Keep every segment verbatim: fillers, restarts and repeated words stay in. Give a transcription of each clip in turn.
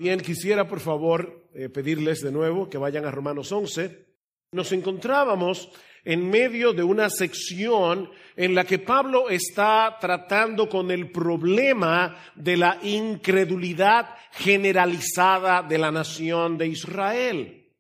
Bien, quisiera por favor eh, pedirles de nuevo que vayan a Romanos once. Nos encontrábamos en medio de una sección en la que Pablo está tratando con el problema de la incredulidad generalizada de la nación de Israel.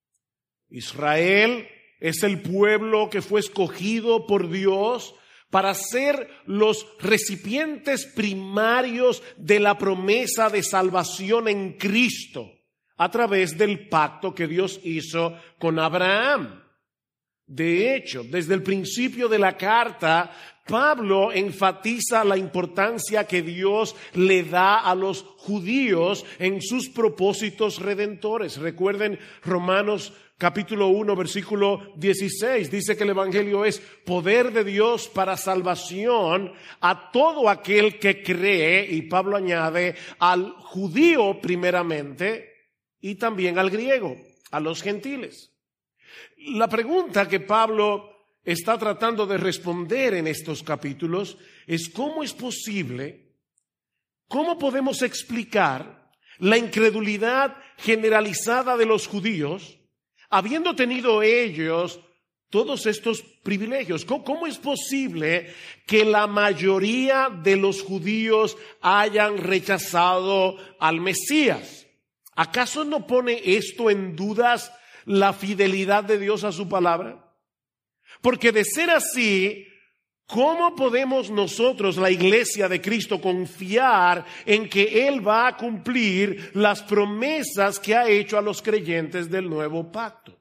Israel es el pueblo que fue escogido por Dios para ser los recipientes primarios de la promesa de salvación en Cristo a través del pacto que Dios hizo con Abraham. De hecho, desde el principio de la carta, Pablo enfatiza la importancia que Dios le da a los judíos en sus propósitos redentores. Recuerden Romanos capítulo uno, versículo dieciséis, dice que el evangelio es poder de Dios para salvación a todo aquel que cree, y Pablo añade al judío primeramente y también al griego, a los gentiles. La pregunta que Pablo está tratando de responder en estos capítulos es cómo es posible, cómo podemos explicar la incredulidad generalizada de los judíos habiendo tenido ellos todos estos privilegios. ¿Cómo, cómo es posible que la mayoría de los judíos hayan rechazado al Mesías? ¿Acaso no pone esto en dudas la fidelidad de Dios a su palabra? Porque de ser así, ¿cómo podemos nosotros, la iglesia de Cristo, confiar en que Él va a cumplir las promesas que ha hecho a los creyentes del nuevo pacto?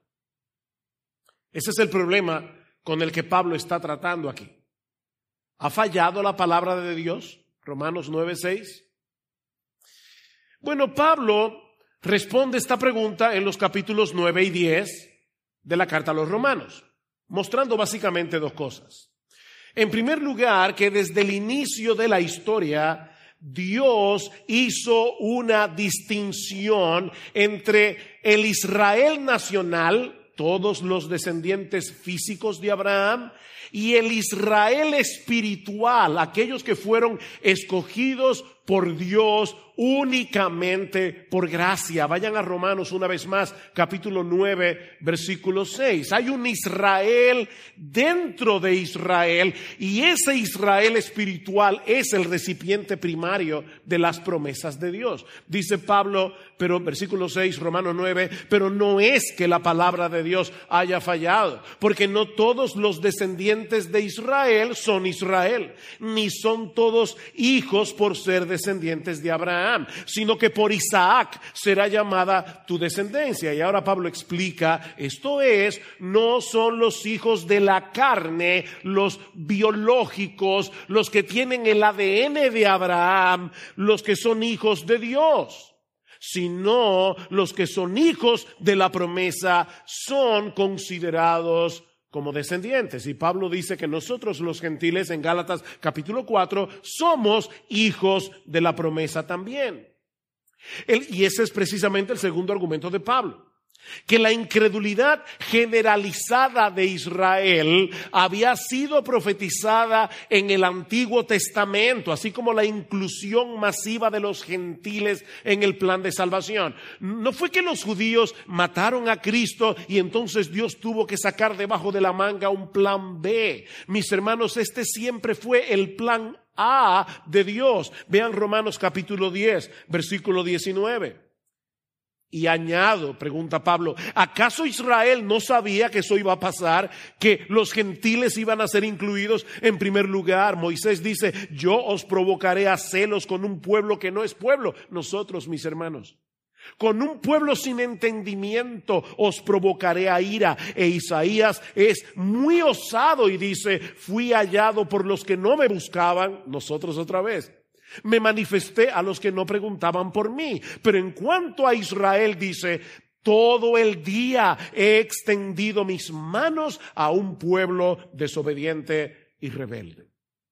Ese es el problema con el que Pablo está tratando aquí. ¿Ha fallado la palabra de Dios? Romanos nueve seis. Bueno, Pablo responde esta pregunta en los capítulos nueve y diez de la carta a los Romanos, mostrando básicamente dos cosas. En primer lugar, que desde el inicio de la historia, Dios hizo una distinción entre el Israel nacional, todos los descendientes físicos de Abraham, y el Israel espiritual, aquellos que fueron escogidos por Dios únicamente por gracia. Vayan a Romanos una vez más, capítulo nueve, versículo seis. Hay un Israel dentro de Israel y ese Israel espiritual es el recipiente primario de las promesas de Dios. Dice Pablo, pero versículo seis, Romanos nueve, pero no es que la palabra de Dios haya fallado, porque no todos los descendientes de Israel son Israel, ni son todos hijos por ser descendientes de Abraham, sino que por Isaac será llamada tu descendencia. Y ahora Pablo explica, esto es, no son los hijos de la carne, los biológicos, los que tienen el A D N de Abraham, los que son hijos de Dios, sino los que son hijos de la promesa son considerados como descendientes. Y Pablo dice que nosotros los gentiles en Gálatas capítulo cuatro somos hijos de la promesa también. El, y ese es precisamente el segundo argumento de Pablo, que la incredulidad generalizada de Israel había sido profetizada en el Antiguo Testamento, así como la inclusión masiva de los gentiles en el plan de salvación. No fue que los judíos mataron a Cristo y entonces Dios tuvo que sacar debajo de la manga un plan B. Mis hermanos, este siempre fue el plan A de Dios. Vean Romanos capítulo diez, versículo diecinueve. Y añado, pregunta Pablo, ¿acaso Israel no sabía que eso iba a pasar? Que los gentiles iban a ser incluidos en primer lugar. Moisés dice, yo os provocaré a celos con un pueblo que no es pueblo. Nosotros, mis hermanos, con un pueblo sin entendimiento os provocaré a ira. E Isaías es muy osado y dice, fui hallado por los que no me buscaban. Nosotros otra vez. Me manifesté a los que no preguntaban por mí. Pero en cuanto a Israel dice, todo el día he extendido mis manos a un pueblo desobediente y rebelde.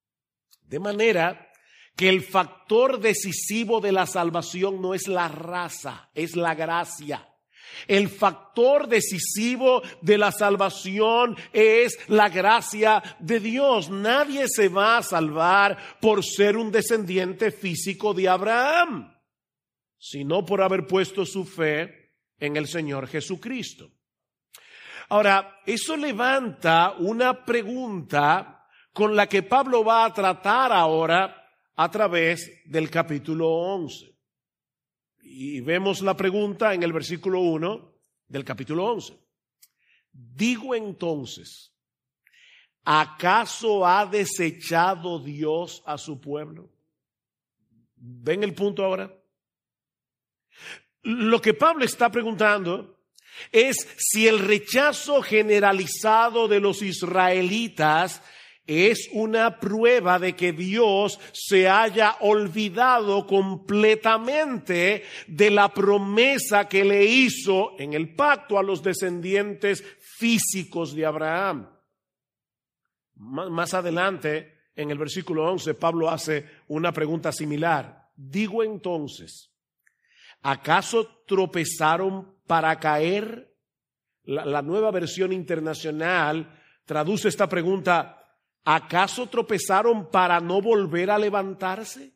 De manera que el factor decisivo de la salvación no es la raza, es la gracia. El factor decisivo de la salvación es la gracia de Dios. Nadie se va a salvar por ser un descendiente físico de Abraham. sino por haber puesto su fe en el Señor Jesucristo. Ahora, eso levanta una pregunta con la que Pablo va a tratar ahora a través del capítulo once. Y vemos la pregunta en el versículo uno del capítulo once. Digo entonces, ¿acaso ha desechado Dios a su pueblo? ¿Ven el punto ahora? Lo que Pablo está preguntando es si el rechazo generalizado de los israelitas es una prueba de que Dios se haya olvidado completamente de la promesa que le hizo en el pacto a los descendientes físicos de Abraham. Más adelante, en el versículo once, Pablo hace una pregunta similar. Digo entonces, ¿acaso tropezaron para caer? La, la Nueva Versión Internacional traduce esta pregunta, ¿acaso tropezaron para no volver a levantarse?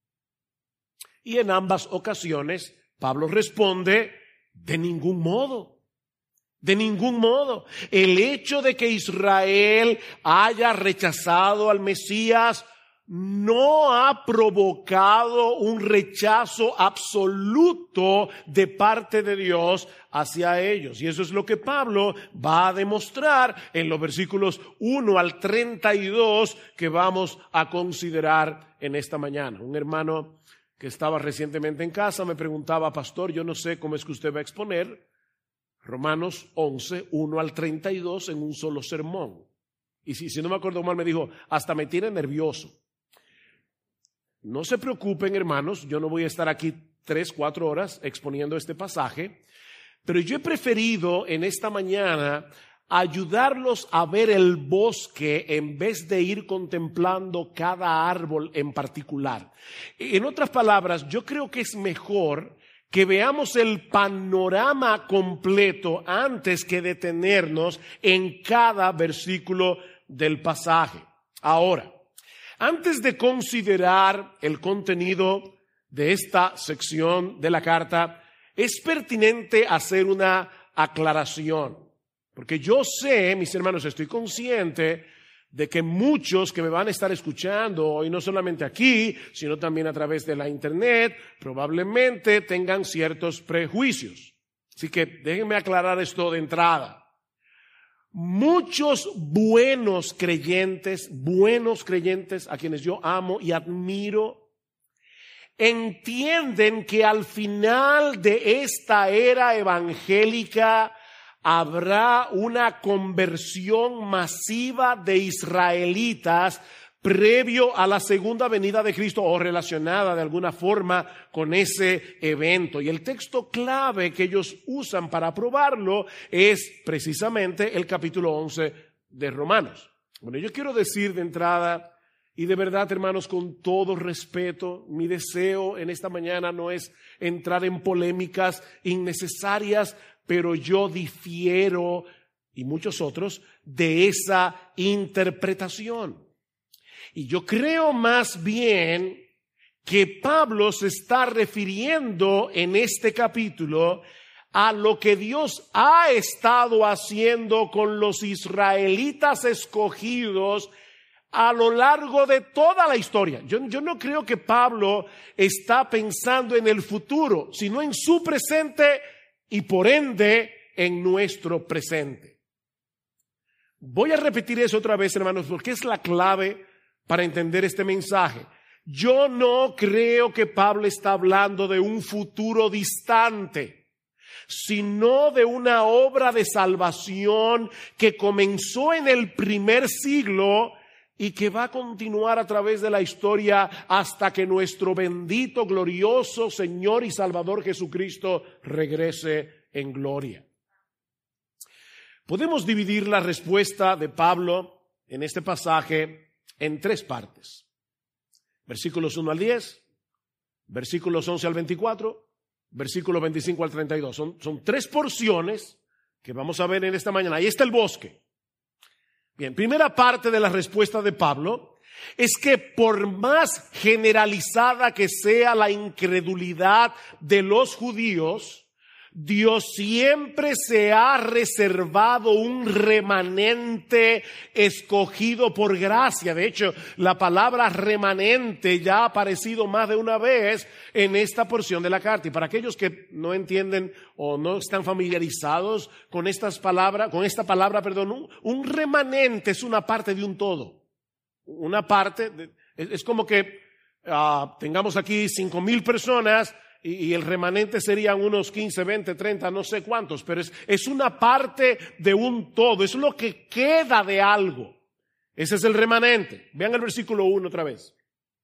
Y en ambas ocasiones, Pablo responde, de ningún modo. De ningún modo. El hecho de que Israel haya rechazado al Mesías no ha provocado un rechazo absoluto de parte de Dios hacia ellos. Y eso es lo que Pablo va a demostrar en los versículos uno al treinta y dos que vamos a considerar en esta mañana. Un hermano que estaba recientemente en casa me preguntaba, pastor, yo no sé cómo es que usted va a exponer Romanos once, uno al treinta y dos en un solo sermón. Y si, si no me acuerdo mal, me dijo, hasta me tiene nervioso. No se preocupen, hermanos, yo no voy a estar aquí tres, cuatro horas exponiendo este pasaje, pero yo he preferido en esta mañana ayudarlos a ver el bosque en vez de ir contemplando cada árbol en particular. En otras palabras, yo creo que es mejor que veamos el panorama completo antes que detenernos en cada versículo del pasaje. Ahora, antes de considerar el contenido de esta sección de la carta, es pertinente hacer una aclaración. Porque yo sé, mis hermanos, estoy consciente de que muchos que me van a estar escuchando hoy, no solamente aquí, sino también a través de la internet, probablemente tengan ciertos prejuicios. Así que déjenme aclarar esto de entrada. Muchos buenos creyentes, buenos creyentes a quienes yo amo y admiro, entienden que al final de esta era evangélica habrá una conversión masiva de israelitas previo a la segunda venida de Cristo o relacionada de alguna forma con ese evento. Y el texto clave que ellos usan para probarlo es precisamente el capítulo once de Romanos. Bueno, yo quiero decir de entrada, y de verdad, hermanos, con todo respeto, mi deseo en esta mañana no es entrar en polémicas innecesarias, pero yo difiero, y muchos otros, de esa interpretación. Y yo creo más bien que Pablo se está refiriendo en este capítulo a lo que Dios ha estado haciendo con los israelitas escogidos a lo largo de toda la historia. Yo, yo no creo que Pablo está pensando en el futuro, sino en su presente y por ende en nuestro presente. Voy a repetir eso otra vez, hermanos, porque es la clave para entender este mensaje. Yo no creo que Pablo está hablando de un futuro distante, sino de una obra de salvación que comenzó en el primer siglo y que va a continuar a través de la historia hasta que nuestro bendito, glorioso Señor y Salvador Jesucristo regrese en gloria. Podemos dividir la respuesta de Pablo en este pasaje en tres partes. Versículos uno al diez, versículos once al veinticuatro, versículos veinticinco al treinta y dos. Son, son tres porciones que vamos a ver en esta mañana. Ahí está el bosque. Bien, primera parte de la respuesta de Pablo es que por más generalizada que sea la incredulidad de los judíos, Dios siempre se ha reservado un remanente escogido por gracia. De hecho, la palabra remanente ya ha aparecido más de una vez en esta porción de la carta. Y para aquellos que no entienden o no están familiarizados con estas palabras, con esta palabra, perdón, un, un remanente es una parte de un todo. Una parte, de, es, es como que uh, tengamos aquí cinco mil personas, y el remanente serían unos quince, veinte, treinta, no sé cuántos, pero es, es una parte de un todo, es lo que queda de algo. Ese es el remanente. Vean el versículo uno otra vez.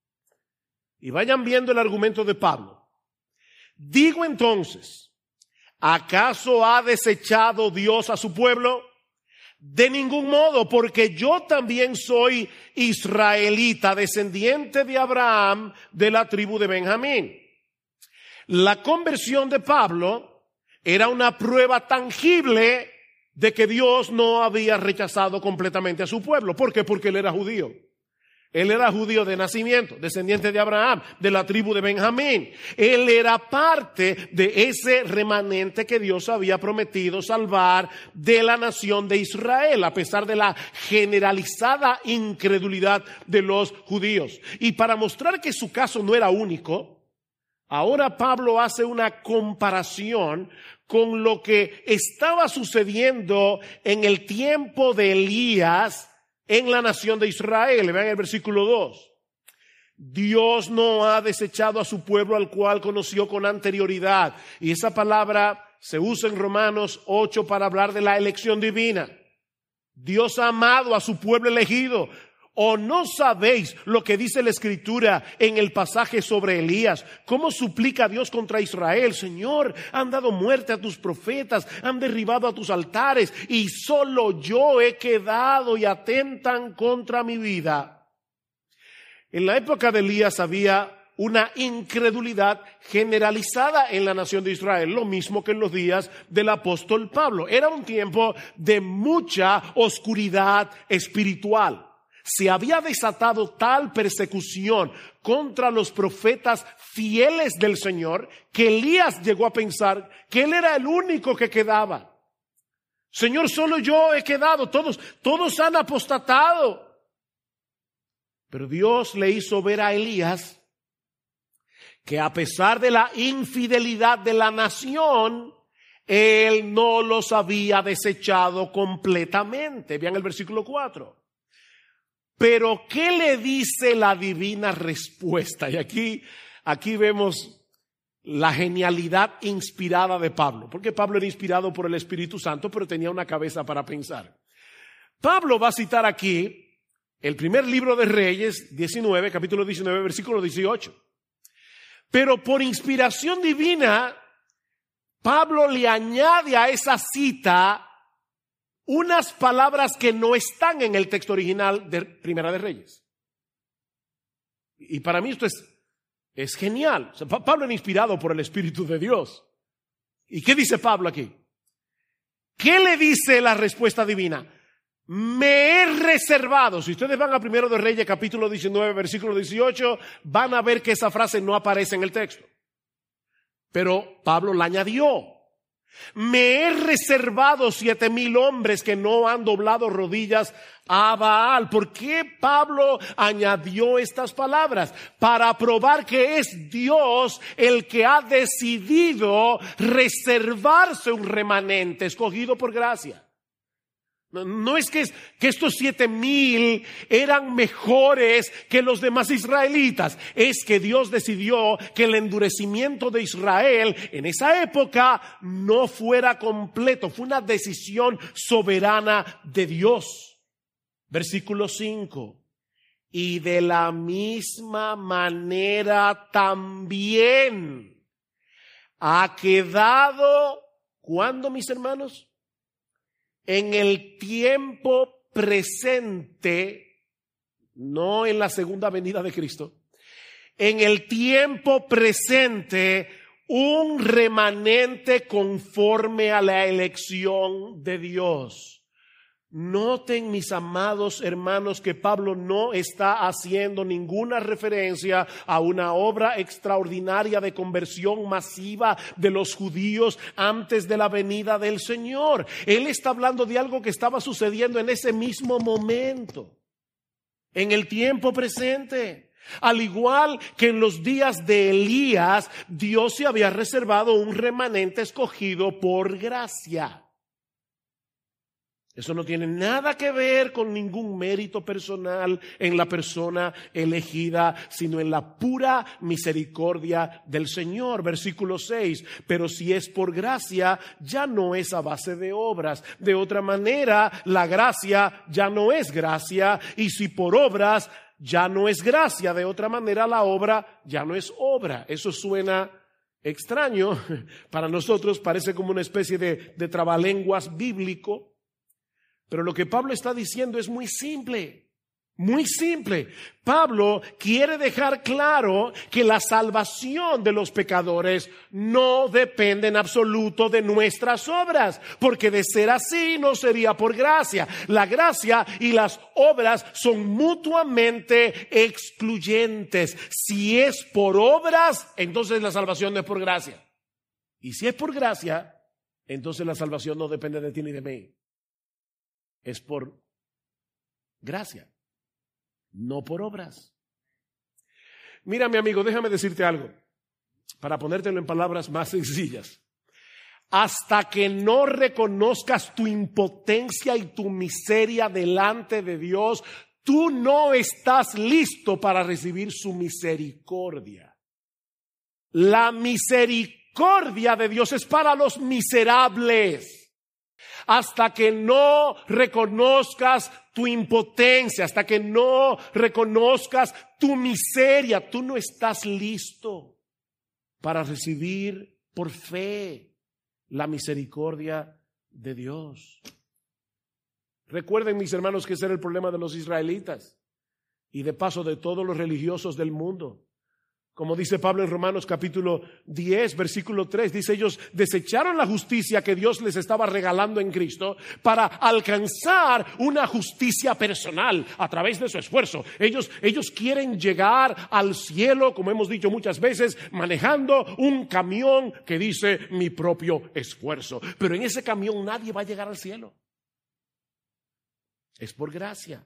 Y vayan viendo el argumento de Pablo. Digo entonces, ¿acaso ha desechado Dios a su pueblo? De ningún modo, porque yo también soy israelita, descendiente de Abraham, de la tribu de Benjamín. La conversión de Pablo era una prueba tangible de que Dios no había rechazado completamente a su pueblo. ¿Por qué? Porque él era judío. Él era judío de nacimiento, descendiente de Abraham, de la tribu de Benjamín. Él era parte de ese remanente que Dios había prometido salvar de la nación de Israel, a pesar de la generalizada incredulidad de los judíos. Y para mostrar que su caso no era único, ahora Pablo hace una comparación con lo que estaba sucediendo en el tiempo de Elías en la nación de Israel. Vean el versículo dos. Dios no ha desechado a su pueblo al cual conoció con anterioridad. Y esa palabra se usa en Romanos ocho para hablar de la elección divina. Dios ha amado a su pueblo elegido. ¿O no sabéis lo que dice la Escritura en el pasaje sobre Elías? ¿Cómo suplica a Dios contra Israel? Señor, han dado muerte a tus profetas, han derribado a tus altares, y solo yo he quedado y atentan contra mi vida. En la época de Elías había una incredulidad generalizada en la nación de Israel, lo mismo que en los días del apóstol Pablo. Era un tiempo de mucha oscuridad espiritual. Se había desatado tal persecución contra los profetas fieles del Señor que Elías llegó a pensar que él era el único que quedaba. Señor, solo yo he quedado, todos, todos han apostatado. Pero Dios le hizo ver a Elías que a pesar de la infidelidad de la nación, él no los había desechado completamente. Vean el versículo cuatro. Pero ¿qué le dice la divina respuesta? Y aquí, aquí vemos la genialidad inspirada de Pablo. Porque Pablo era inspirado por el Espíritu Santo, pero tenía una cabeza para pensar. Pablo va a citar aquí el primer libro de Reyes, diecinueve, capítulo diecinueve, versículo dieciocho. Pero por inspiración divina, Pablo le añade a esa cita unas palabras que no están en el texto original de Primera de Reyes. Y para mí esto es, es genial. O sea, Pablo era inspirado por el Espíritu de Dios. ¿Y qué dice Pablo aquí? ¿Qué le dice la respuesta divina? Me he reservado. Si ustedes van a Primero de Reyes, capítulo diecinueve, versículo dieciocho, van a ver que esa frase no aparece en el texto. Pero Pablo la añadió. Me he reservado siete mil hombres que no han doblado rodillas a Baal. ¿Por qué Pablo añadió estas palabras? Para probar que es Dios el que ha decidido reservarse un remanente escogido por gracia. No, no es que, que estos siete mil eran mejores que los demás israelitas. Es que Dios decidió que el endurecimiento de Israel en esa época no fuera completo. Fue una decisión soberana de Dios. Versículo cinco. Y de la misma manera también ha quedado, ¿cuándo, mis hermanos? En el tiempo presente, no en la segunda venida de Cristo, en el tiempo presente, un remanente conforme a la elección de Dios. Noten, mis amados hermanos, que Pablo no está haciendo ninguna referencia a una obra extraordinaria de conversión masiva de los judíos antes de la venida del Señor. Él está hablando de algo que estaba sucediendo en ese mismo momento, en el tiempo presente. Al igual que en los días de Elías, Dios se había reservado un remanente escogido por gracia. Eso no tiene nada que ver con ningún mérito personal en la persona elegida, sino en la pura misericordia del Señor. Versículo seis, pero si es por gracia, ya no es a base de obras. De otra manera, la gracia ya no es gracia, y si por obras, ya no es gracia. De otra manera, la obra ya no es obra. Eso suena extraño. Para nosotros parece como una especie de, de trabalenguas bíblico. Pero lo que Pablo está diciendo es muy simple, muy simple. Pablo quiere dejar claro que la salvación de los pecadores no depende en absoluto de nuestras obras, porque de ser así no sería por gracia. La gracia y las obras son mutuamente excluyentes. Si es por obras, entonces la salvación no es por gracia. Y si es por gracia, entonces la salvación no depende de ti ni de mí. Es por gracia, no por obras. Mira, mi amigo, déjame decirte algo, para ponértelo en palabras más sencillas. Hasta que no reconozcas tu impotencia y tu miseria delante de Dios, tú no estás listo para recibir su misericordia. La misericordia de Dios es para los miserables. Hasta que no reconozcas tu impotencia, hasta que no reconozcas tu miseria, tú no estás listo para recibir por fe la misericordia de Dios. Recuerden, mis hermanos, que ese era el problema de los israelitas y de paso de todos los religiosos del mundo. Como dice Pablo en Romanos capítulo diez, versículo tres, dice: ellos desecharon la justicia que Dios les estaba regalando en Cristo para alcanzar una justicia personal a través de su esfuerzo. Ellos, ellos quieren llegar al cielo, como hemos dicho muchas veces, manejando un camión que dice mi propio esfuerzo. Pero en ese camión nadie va a llegar al cielo. Es por gracia.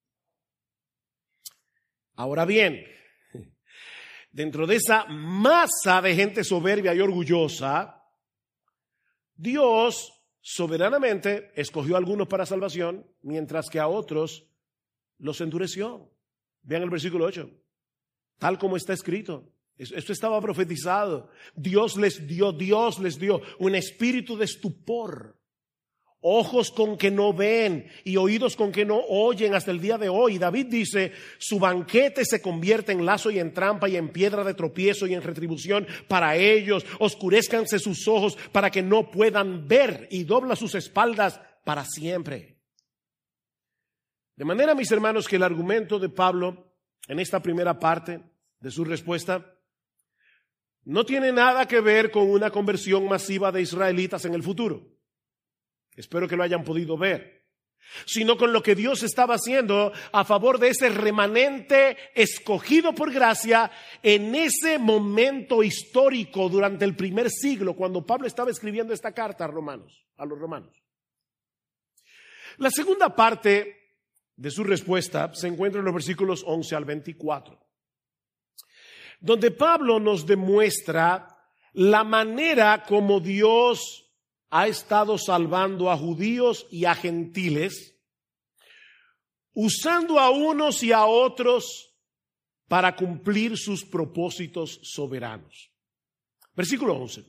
Ahora bien, dentro de esa masa de gente soberbia y orgullosa, Dios soberanamente escogió a algunos para salvación, mientras que a otros los endureció. Vean el versículo ocho, tal como está escrito. Esto estaba profetizado. Dios les dio, Dios les dio un espíritu de estupor. Ojos con que no ven y oídos con que no oyen hasta el día de hoy. David dice, su banquete se convierte en lazo y en trampa y en piedra de tropiezo y en retribución para ellos. Oscurezcanse sus ojos para que no puedan ver y dobla sus espaldas para siempre. De manera, mis hermanos, que el argumento de Pablo en esta primera parte de su respuesta no tiene nada que ver con una conversión masiva de israelitas en el futuro. Espero que lo hayan podido ver. Sino con lo que Dios estaba haciendo a favor de ese remanente escogido por gracia en ese momento histórico durante el primer siglo, cuando Pablo estaba escribiendo esta carta a Romanos, a los romanos. La segunda parte de su respuesta se encuentra en los versículos once al veinticuatro, donde Pablo nos demuestra la manera como Dios ha estado salvando a judíos y a gentiles, usando a unos y a otros para cumplir sus propósitos soberanos. Versículo once.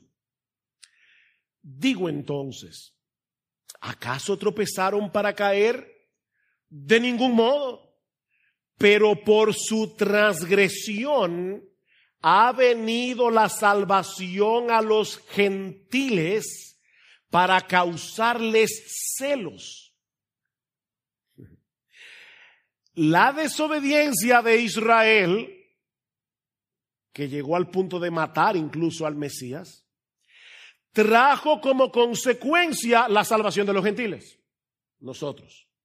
Digo entonces, ¿acaso tropezaron para caer? De ningún modo, pero por su transgresión ha venido la salvación a los gentiles para causarles celos. La desobediencia de Israel, que llegó al punto de matar incluso al Mesías, trajo como consecuencia la salvación de los gentiles, nosotros.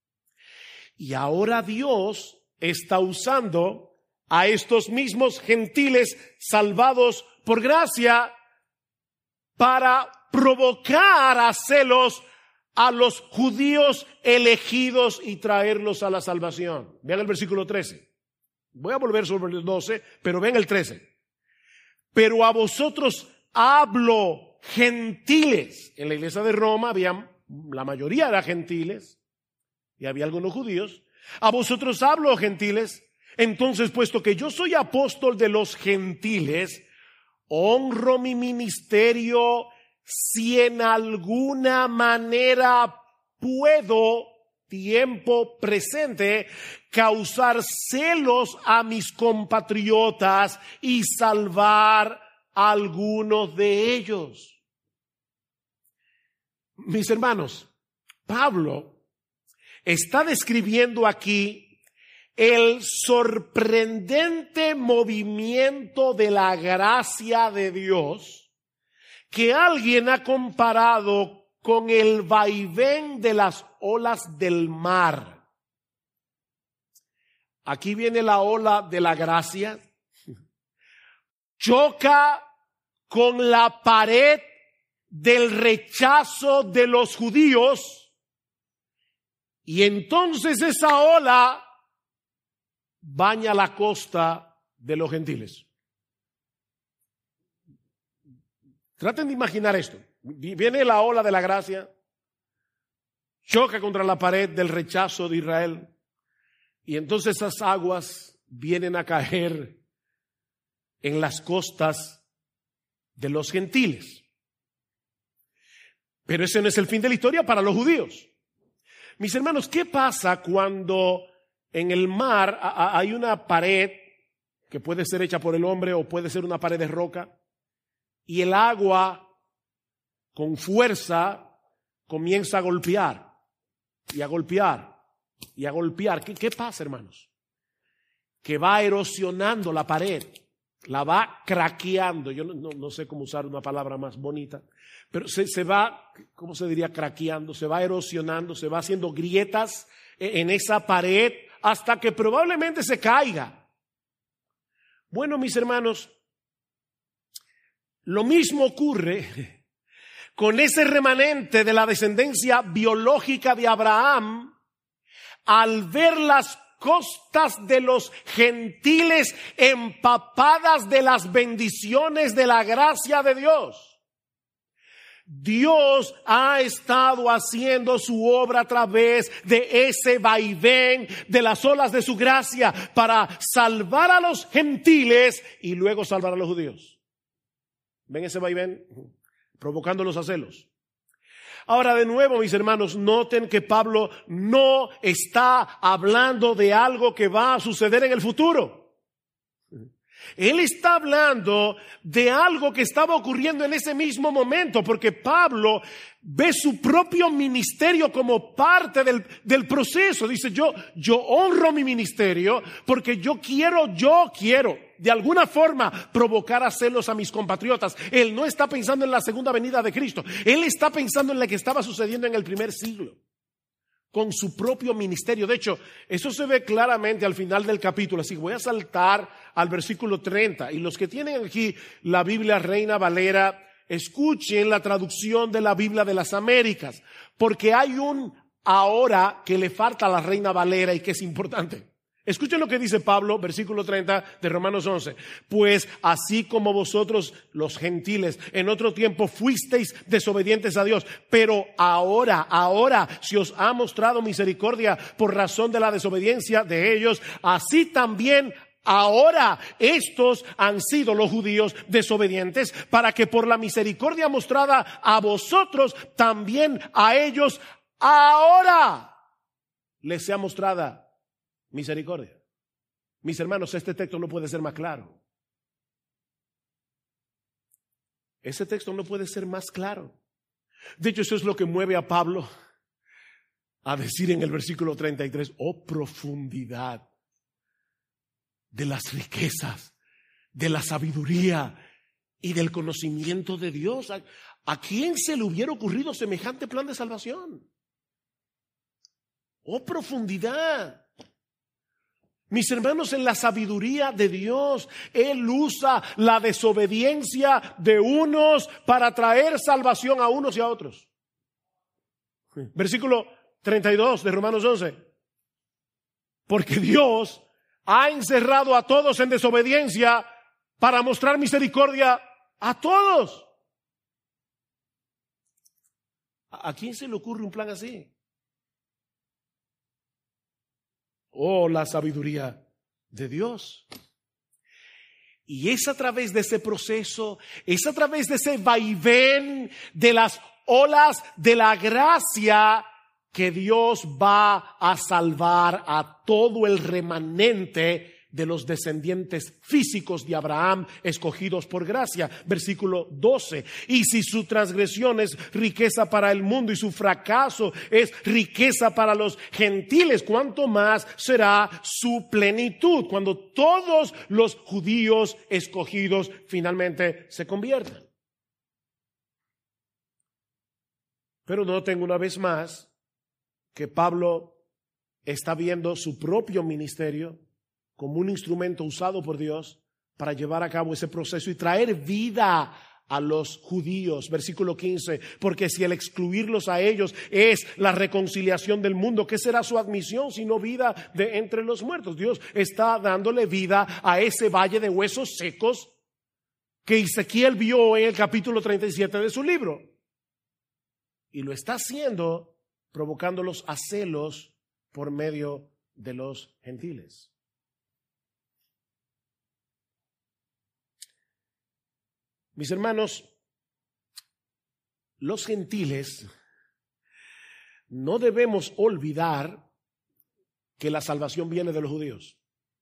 Y ahora Dios está usando a estos mismos gentiles salvados por gracia para provocar a celos a los judíos elegidos y traerlos a la salvación. Vean el versículo trece. Voy a volver sobre el doce, pero vean el trece. Pero a vosotros hablo, gentiles. En la iglesia de Roma había, la mayoría eran gentiles y había algunos judíos. A vosotros hablo, gentiles. Entonces, puesto que yo soy apóstol de los gentiles, honro mi ministerio si en alguna manera puedo, tiempo presente, causar celos a mis compatriotas y salvar a algunos de ellos. Mis hermanos, Pablo está describiendo aquí el sorprendente movimiento de la gracia de Dios que alguien ha comparado con el vaivén de las olas del mar. Aquí viene la ola de la gracia, choca con la pared del rechazo de los judíos y entonces esa ola baña la costa de los gentiles. Traten de imaginar esto. Viene la ola de la gracia, choca contra la pared del rechazo de Israel y entonces esas aguas vienen a caer en las costas de los gentiles. Pero ese no es el fin de la historia para los judíos. Mis hermanos, ¿qué pasa cuando en el mar hay una pared que puede ser hecha por el hombre o puede ser una pared de roca y el agua con fuerza comienza a golpear y a golpear y a golpear? ¿Qué, qué pasa, hermanos? Que va erosionando la pared, la va craqueando. Yo no, no, no sé cómo usar una palabra más bonita, pero se, se va, ¿cómo se diría? Craqueando, se va erosionando, se va haciendo grietas en esa pared hasta que probablemente se caiga. Bueno, mis hermanos, lo mismo ocurre con ese remanente de la descendencia biológica de Abraham al ver las costas de los gentiles empapadas de las bendiciones de la gracia de Dios. Dios ha estado haciendo su obra a través de ese vaivén de las olas de su gracia para salvar a los gentiles y luego salvar a los judíos. ¿Ven ese vaivén? Provocándolos a celos. Ahora, de nuevo, mis hermanos, noten que Pablo no está hablando de algo que va a suceder en el futuro. Él está hablando de algo que estaba ocurriendo en ese mismo momento, porque Pablo ve su propio ministerio como parte del, del proceso. Dice, yo, yo honro mi ministerio porque yo quiero, yo quiero de alguna forma provocar a celos a mis compatriotas. Él no está pensando en la segunda venida de Cristo. Él está pensando en lo que estaba sucediendo en el primer siglo con su propio ministerio. De hecho, eso se ve claramente al final del capítulo. Así que voy a saltar al versículo treinta. Y los que tienen aquí la Biblia Reina Valera, escuchen la traducción de la Biblia de las Américas, porque hay un ahora que le falta a la Reina Valera y que es importante. Escuchen lo que dice Pablo, versículo treinta de Romanos once. Pues así como vosotros los gentiles en otro tiempo fuisteis desobedientes a Dios, pero ahora, ahora se os ha mostrado misericordia por razón de la desobediencia de ellos, así también ahora estos han sido los judíos desobedientes, para que por la misericordia mostrada a vosotros, también a ellos ahora les sea mostrada misericordia. Mis hermanos, este texto no puede ser más claro. Ese texto no puede ser más claro. De hecho, eso es lo que mueve a Pablo a decir en el versículo treinta y tres, oh profundidad de las riquezas, de la sabiduría y del conocimiento de Dios. ¿A, a quién se le hubiera ocurrido semejante plan de salvación? Oh, profundidad. Mis hermanos, en la sabiduría de Dios, Él usa la desobediencia de unos para traer salvación a unos y a otros. Versículo treinta y dos de Romanos once. Porque Dios ha encerrado a todos en desobediencia para mostrar misericordia a todos. ¿A quién se le ocurre un plan así? Oh, la sabiduría de Dios. Y es a través de ese proceso, es a través de ese vaivén de las olas de la gracia que Dios va a salvar a todo el remanente de los descendientes físicos de Abraham, escogidos por gracia. Versículo doce. Y si su transgresión es riqueza para el mundo y su fracaso es riqueza para los gentiles, ¿cuánto más será su plenitud cuando todos los judíos escogidos finalmente se conviertan? Pero noten una vez más que Pablo está viendo su propio ministerio como un instrumento usado por Dios para llevar a cabo ese proceso y traer vida a los judíos. Versículo quince, porque si el excluirlos a ellos es la reconciliación del mundo, ¿qué será su admisión sino vida de entre los muertos? Dios está dándole vida a ese valle de huesos secos que Ezequiel vio en el capítulo treinta y siete de su libro. Y lo está haciendo provocándolos a celos por medio de los gentiles. Mis hermanos, los gentiles no debemos olvidar que la salvación viene de los judíos.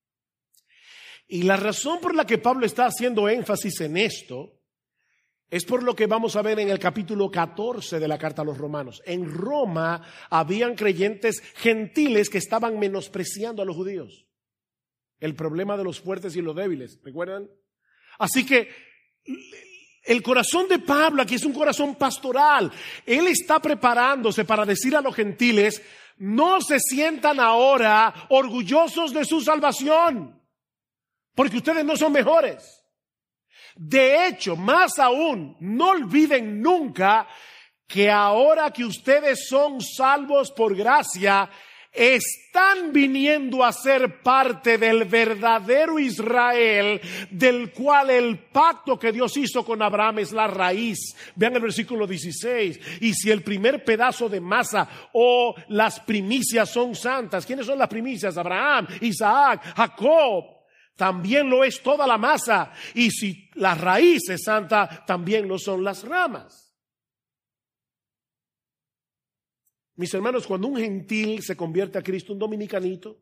Y la razón por la que Pablo está haciendo énfasis en esto es por lo que vamos a ver en el capítulo catorce de la carta a los romanos. En Roma habían creyentes gentiles que estaban menospreciando a los judíos. El problema de los fuertes y los débiles, ¿recuerdan? Así que el corazón de Pablo aquí es un corazón pastoral. Él está preparándose para decir a los gentiles: no se sientan ahora orgullosos de su salvación, porque ustedes no son mejores. De hecho, más aún, no olviden nunca que ahora que ustedes son salvos por gracia, están viniendo a ser parte del verdadero Israel, del cual el pacto que Dios hizo con Abraham es la raíz. Vean el versículo dieciséis. Y si el primer pedazo de masa o las primicias son santas, ¿quiénes son las primicias? Abraham, Isaac, Jacob. También lo es toda la masa. Y si la raíz es santa, también lo son las ramas. Mis hermanos, cuando un gentil se convierte a Cristo, un dominicanito,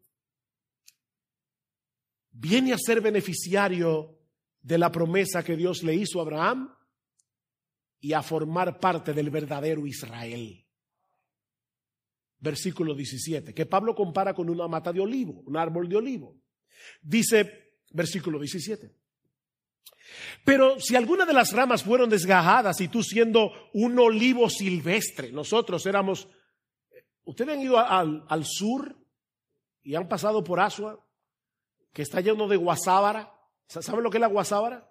viene a ser beneficiario de la promesa que Dios le hizo a Abraham y a formar parte del verdadero Israel. Versículo diecisiete, que Pablo compara con una mata de olivo, un árbol de olivo. Dice, versículo diecisiete, pero si alguna de las ramas fueron desgajadas y tú siendo un olivo silvestre, nosotros éramos... Ustedes han ido al, al sur y han pasado por Asua, que está lleno de guasábara. ¿Saben lo que es la guasábara?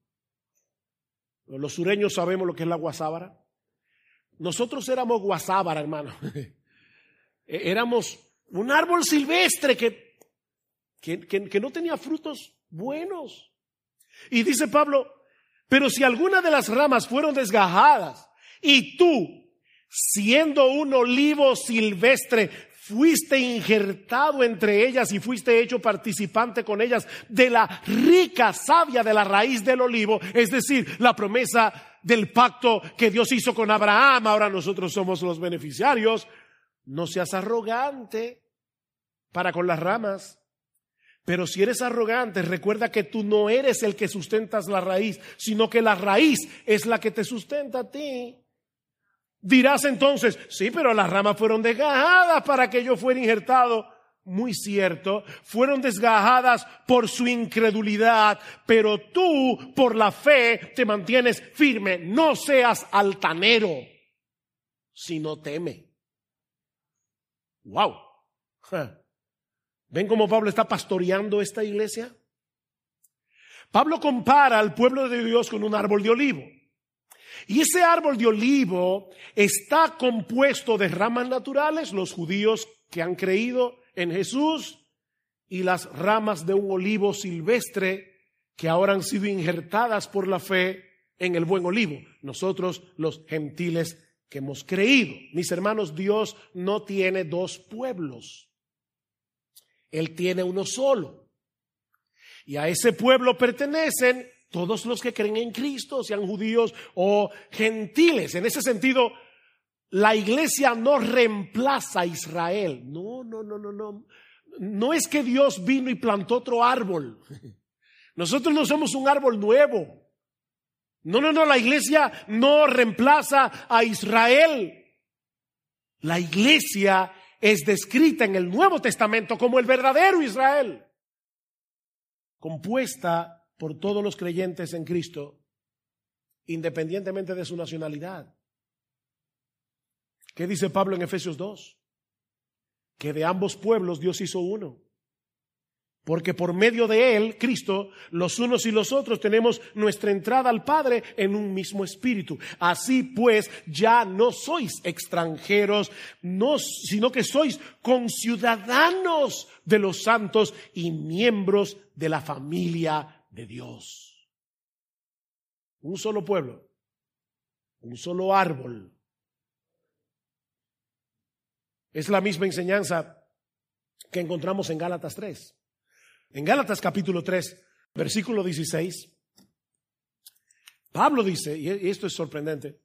Los sureños sabemos lo que es la guasábara. Nosotros éramos guasábara, hermano. Éramos un árbol silvestre que, que, que, que no tenía frutos buenos. Y dice Pablo, pero si alguna de las ramas fueron desgajadas y tú, siendo un olivo silvestre, fuiste injertado entre ellas y fuiste hecho participante con ellas de la rica savia de la raíz del olivo, es decir, la promesa del pacto que Dios hizo con Abraham. Ahora nosotros somos los beneficiarios. No seas arrogante para con las ramas. Pero si eres arrogante, recuerda que tú no eres el que sustentas la raíz, sino que la raíz es la que te sustenta a ti. Dirás entonces, sí, pero las ramas fueron desgajadas para que yo fuera injertado. Muy cierto, fueron desgajadas por su incredulidad, pero tú por la fe te mantienes firme. No seas altanero, sino teme. Wow. ¿Ven cómo Pablo está pastoreando esta iglesia? Pablo compara al pueblo de Dios con un árbol de olivo. Y ese árbol de olivo está compuesto de ramas naturales, los judíos que han creído en Jesús, y las ramas de un olivo silvestre que ahora han sido injertadas por la fe en el buen olivo. Nosotros, los gentiles que hemos creído. Mis hermanos, Dios no tiene dos pueblos. Él tiene uno solo. Y a ese pueblo pertenecen todos los que creen en Cristo, sean judíos o gentiles. En ese sentido, la iglesia no reemplaza a Israel. No, no, no, no, no. No es que Dios vino y plantó otro árbol. Nosotros no somos un árbol nuevo. No, no, no, la iglesia no reemplaza a Israel. La iglesia es descrita en el Nuevo Testamento como el verdadero Israel, compuesta por todos los creyentes en Cristo, independientemente de su nacionalidad. ¿Qué dice Pablo en Efesios dos? Que de ambos pueblos Dios hizo uno. Porque por medio de él, Cristo, los unos y los otros tenemos nuestra entrada al Padre en un mismo espíritu. Así pues, ya no sois extranjeros, no, sino que sois conciudadanos de los santos y miembros de la familia de Dios. Un solo pueblo, un solo árbol. Es la misma enseñanza que encontramos en Gálatas tres. En Gálatas capítulo tres, versículo dieciséis, Pablo dice, y esto es sorprendente,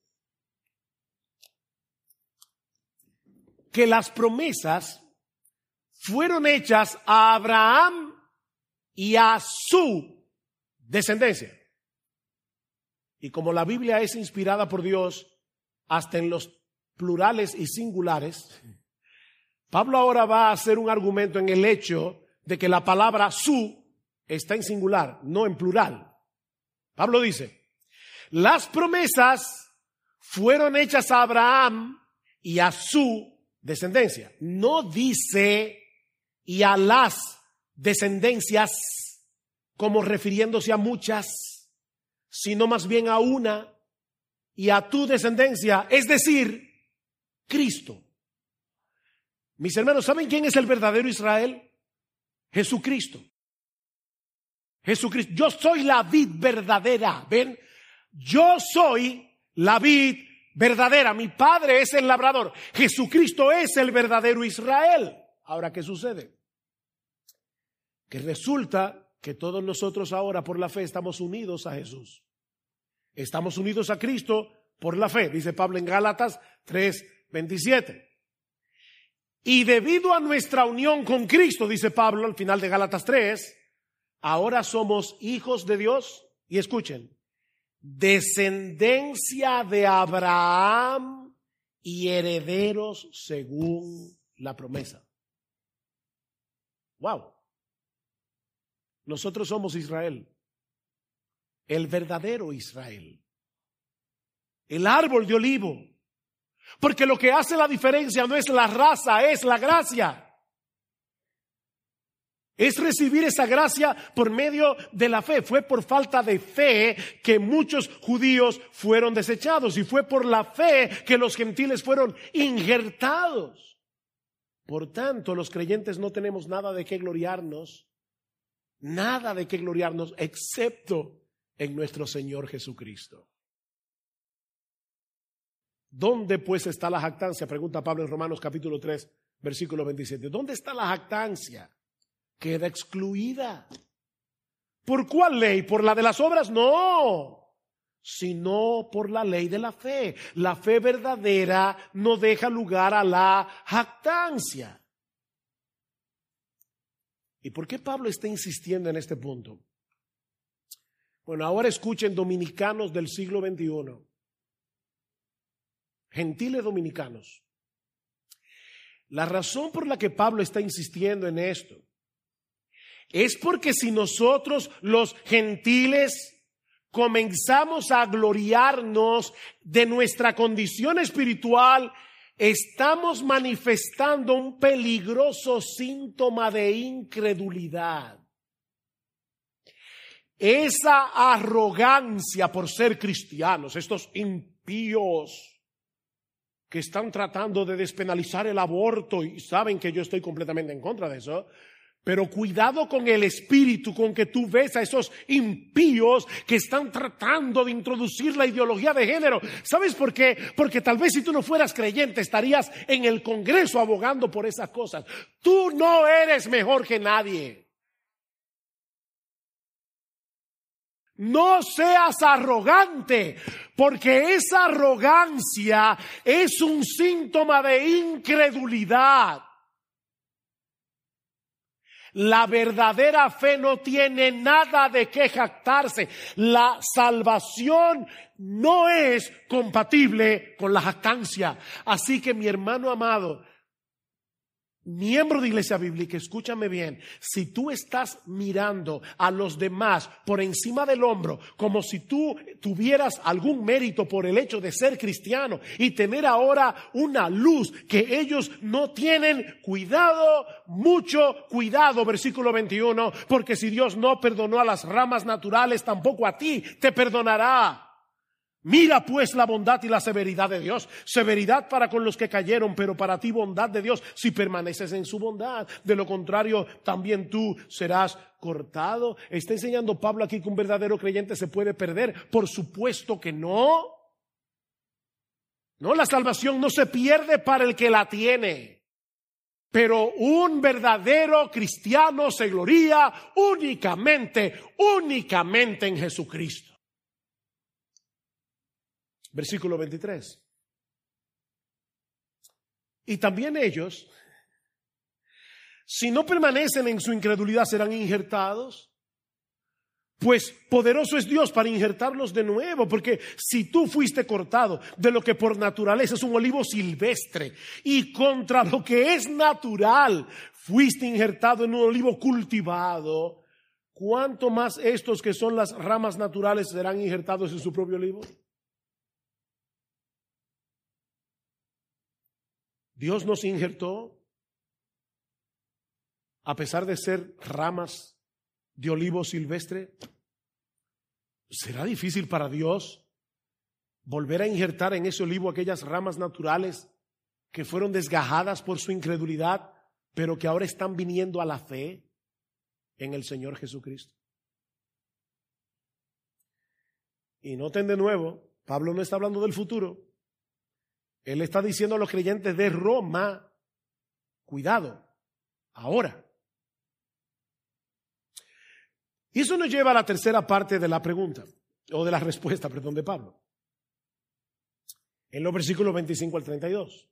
que las promesas fueron hechas a Abraham y a su descendencia. Y como la Biblia es inspirada por Dios hasta en los plurales y singulares, Pablo ahora va a hacer un argumento en el hecho de que la palabra su está en singular, no en plural. Pablo dice, las promesas fueron hechas a Abraham y a su descendencia. No dice y a las descendencias como refiriéndose a muchas, sino más bien a una y a tu descendencia, es decir, Cristo. Mis hermanos, ¿saben quién es el verdadero Israel? Jesucristo. Jesucristo. Yo soy la vid verdadera. ¿Ven? Yo soy la vid verdadera. Mi padre es el labrador. Jesucristo es el verdadero Israel. Ahora, ¿qué sucede? Que resulta que todos nosotros ahora por la fe estamos unidos a Jesús. Estamos unidos a Cristo por la fe, dice Pablo en Gálatas tres veintisiete. Y debido a nuestra unión con Cristo, dice Pablo al final de Gálatas tres, ahora somos hijos de Dios. Y escuchen, descendencia de Abraham y herederos según la promesa. Wow. Nosotros somos Israel, el verdadero Israel, el árbol de olivo. Porque lo que hace la diferencia no es la raza, es la gracia. Es recibir esa gracia por medio de la fe. Fue por falta de fe que muchos judíos fueron desechados y fue por la fe que los gentiles fueron injertados. Por tanto, los creyentes no tenemos nada de qué gloriarnos, nada de qué gloriarnos excepto en nuestro Señor Jesucristo. ¿Dónde pues está la jactancia? Pregunta Pablo en Romanos capítulo tres, versículo veintisiete. ¿Dónde está la jactancia? Queda excluida. ¿Por cuál ley? ¿Por la de las obras? No, sino por la ley de la fe. La fe verdadera no deja lugar a la jactancia. ¿Y por qué Pablo está insistiendo en este punto? Bueno, ahora escuchen, dominicanos del siglo veintiuno. Gentiles dominicanos. La razón por la que Pablo está insistiendo en esto es porque si nosotros los gentiles comenzamos a gloriarnos de nuestra condición espiritual estamos manifestando un peligroso síntoma de incredulidad. Esa arrogancia por ser cristianos, estos impíos que están tratando de despenalizar el aborto y saben que yo estoy completamente en contra de eso. Pero cuidado con el espíritu con que tú ves a esos impíos que están tratando de introducir la ideología de género. ¿Sabes por qué? Porque tal vez si tú no fueras creyente estarías en el Congreso abogando por esas cosas. Tú no eres mejor que nadie. No seas arrogante, porque esa arrogancia es un síntoma de incredulidad. La verdadera fe no tiene nada de qué jactarse. La salvación no es compatible con la jactancia. Así que, mi hermano amado, miembro de Iglesia Bíblica, escúchame bien. Si tú estás mirando a los demás por encima del hombro, como si tú tuvieras algún mérito por el hecho de ser cristiano y tener ahora una luz que ellos no tienen, cuidado, mucho cuidado, versículo veintiuno, porque si Dios no perdonó a las ramas naturales, tampoco a ti te perdonará. Mira pues la bondad y la severidad de Dios. Severidad para con los que cayeron, pero para ti bondad de Dios si permaneces en su bondad. De lo contrario, también tú serás cortado. ¿Está enseñando Pablo aquí que un verdadero creyente se puede perder? Por supuesto que no. No, la salvación no se pierde para el que la tiene. Pero un verdadero cristiano se gloría únicamente, únicamente en Jesucristo. Versículo veintitrés. Y también ellos, si no permanecen en su incredulidad, serán injertados. Pues poderoso es Dios para injertarlos de nuevo, porque si tú fuiste cortado de lo que por naturaleza es un olivo silvestre y contra lo que es natural fuiste injertado en un olivo cultivado, ¿cuánto más estos que son las ramas naturales serán injertados en su propio olivo? Dios nos injertó a pesar de ser ramas de olivo silvestre. ¿Será difícil para Dios volver a injertar en ese olivo aquellas ramas naturales que fueron desgajadas por su incredulidad, pero que ahora están viniendo a la fe en el Señor Jesucristo? Y noten de nuevo, Pablo no está hablando del futuro. Él está diciendo a los creyentes de Roma, cuidado, ahora. Y eso nos lleva a la tercera parte de la pregunta, o de la respuesta, perdón, de Pablo. En los versículos veinticinco al treinta y dos.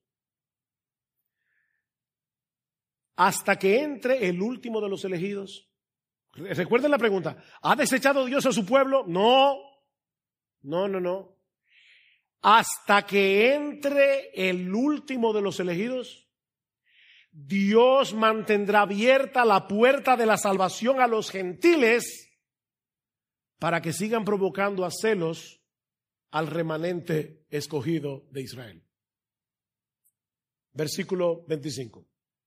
Hasta que entre el último de los elegidos. Recuerden la pregunta, ¿ha desechado Dios a su pueblo? No, no, no, no. Hasta que entre el último de los elegidos, Dios mantendrá abierta la puerta de la salvación a los gentiles para que sigan provocando a celos al remanente escogido de Israel. Versículo veinticinco.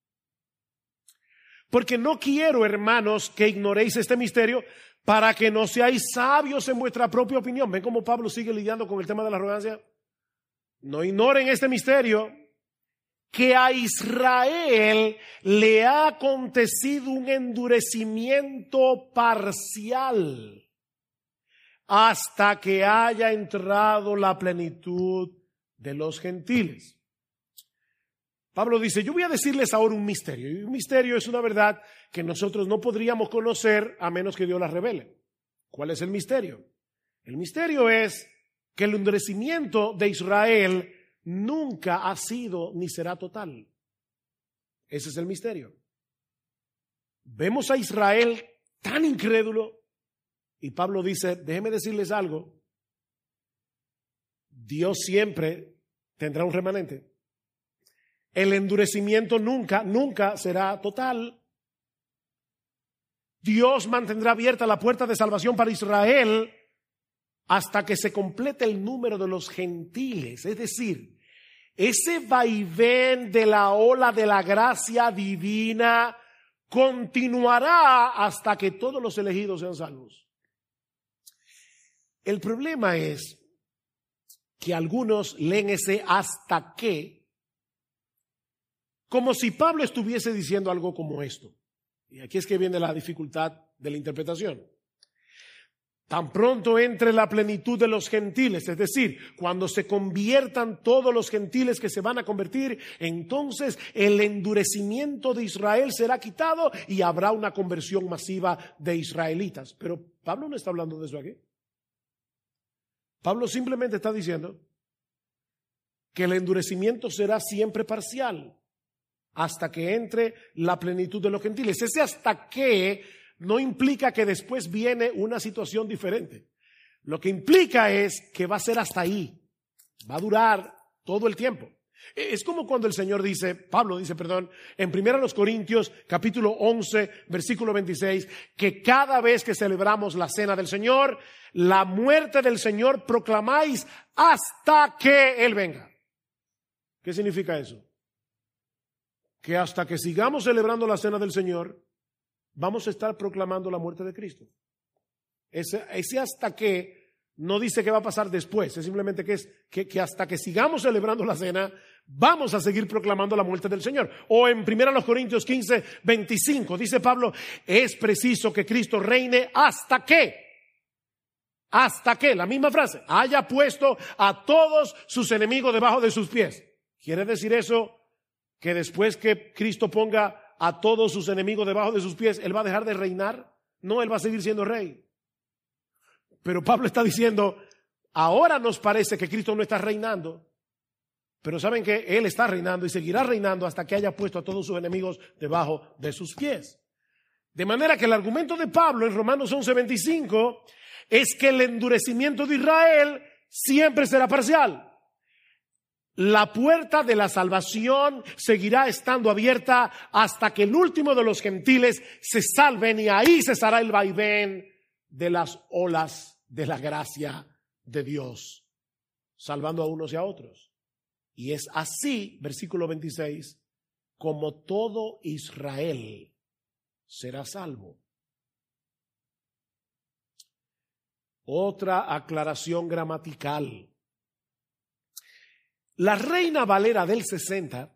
Porque no quiero, hermanos, que ignoréis este misterio, para que no seáis sabios en vuestra propia opinión. ¿Ven cómo Pablo sigue lidiando con el tema de la arrogancia? No ignoren este misterio, que a Israel le ha acontecido un endurecimiento parcial hasta que haya entrado la plenitud de los gentiles. Pablo dice, yo voy a decirles ahora un misterio. Y un misterio es una verdad que nosotros no podríamos conocer a menos que Dios la revele. ¿Cuál es el misterio? El misterio es que el endurecimiento de Israel nunca ha sido ni será total. Ese es el misterio. Vemos a Israel tan incrédulo y Pablo dice, déjenme decirles algo, Dios siempre tendrá un remanente. El endurecimiento nunca, nunca será total. Dios mantendrá abierta la puerta de salvación para Israel hasta que se complete el número de los gentiles. Es decir, ese vaivén de la ola de la gracia divina continuará hasta que todos los elegidos sean salvos. El problema es que algunos leen ese hasta que como si Pablo estuviese diciendo algo como esto. Y aquí es que viene la dificultad de la interpretación. Tan pronto entre la plenitud de los gentiles, es decir, cuando se conviertan todos los gentiles que se van a convertir, entonces el endurecimiento de Israel será quitado y habrá una conversión masiva de israelitas. Pero Pablo no está hablando de eso aquí. Pablo simplemente está diciendo que el endurecimiento será siempre parcial hasta que entre la plenitud de los gentiles. Ese hasta que no implica que después viene una situación diferente. Lo que implica es que va a ser hasta ahí. Va a durar todo el tiempo. Es como cuando el Señor dice, Pablo dice, perdón, en primera los Corintios, capítulo once, versículo veintiséis, que cada vez que celebramos la cena del Señor, la muerte del Señor proclamáis hasta que Él venga. ¿Qué significa eso? Que hasta que sigamos celebrando la cena del Señor, vamos a estar proclamando la muerte de Cristo. Ese, ese hasta que no dice que va a pasar después, es simplemente que, es, que, que hasta que sigamos celebrando la cena, vamos a seguir proclamando la muerte del Señor. O en primera Corintios quince, veinticinco, dice Pablo, es preciso que Cristo reine hasta que, hasta que, la misma frase, haya puesto a todos sus enemigos debajo de sus pies. ¿Quiere decir eso que después que Cristo ponga a todos sus enemigos debajo de sus pies, Él va a dejar de reinar? No, Él va a seguir siendo rey. Pero Pablo está diciendo, ahora nos parece que Cristo no está reinando, pero saben que Él está reinando y seguirá reinando hasta que haya puesto a todos sus enemigos debajo de sus pies. De manera que el argumento de Pablo en Romanos once, veinticinco es que el endurecimiento de Israel siempre será parcial. La puerta de la salvación seguirá estando abierta hasta que el último de los gentiles se salven, y ahí cesará el vaivén de las olas de la gracia de Dios, salvando a unos y a otros. Y es así, versículo veintiséis, como todo Israel será salvo. Otra aclaración gramatical. La Reina Valera del sesenta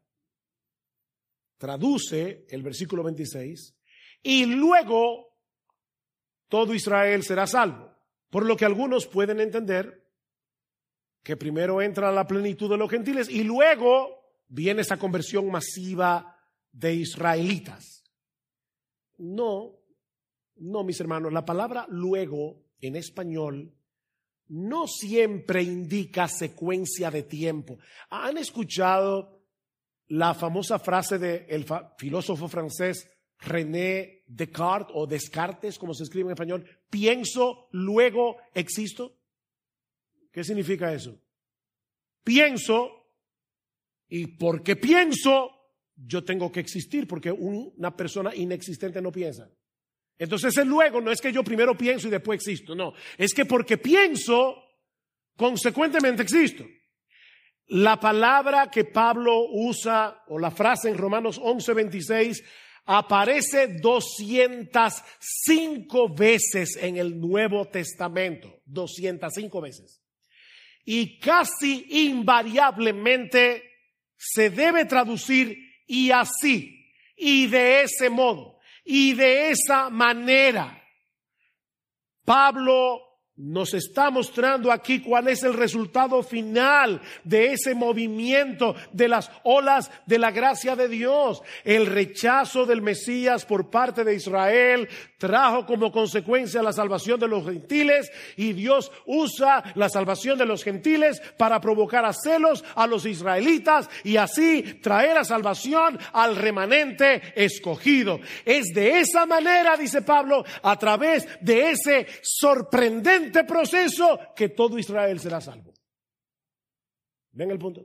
traduce el versículo veintiséis y luego todo Israel será salvo. Por lo que algunos pueden entender que primero entra la plenitud de los gentiles y luego viene esa conversión masiva de israelitas. No, no, mis hermanos, la palabra luego en español no siempre indica secuencia de tiempo. ¿Han escuchado la famosa frase del filósofo francés René Descartes o Descartes, como se escribe en español? Pienso, luego existo. ¿Qué significa eso? Pienso, y porque pienso, yo tengo que existir, porque una persona inexistente no piensa. Entonces el luego no es que yo primero pienso y después existo, no. Es que porque pienso, consecuentemente existo. La palabra que Pablo usa, o la frase en Romanos once, veintiséis, aparece doscientas cinco veces en el Nuevo Testamento. doscientas cinco veces. Y casi invariablemente se debe traducir y así, y de ese modo. Y de esa manera, Pablo nos está mostrando aquí cuál es el resultado final de ese movimiento de las olas de la gracia de Dios. El rechazo del Mesías por parte de Israel trajo como consecuencia la salvación de los gentiles, y Dios usa la salvación de los gentiles para provocar a celos a los israelitas y así traer a salvación al remanente escogido. Es de esa manera, dice Pablo, a través de ese sorprendente proceso, que todo Israel será salvo. ¿Ven el punto?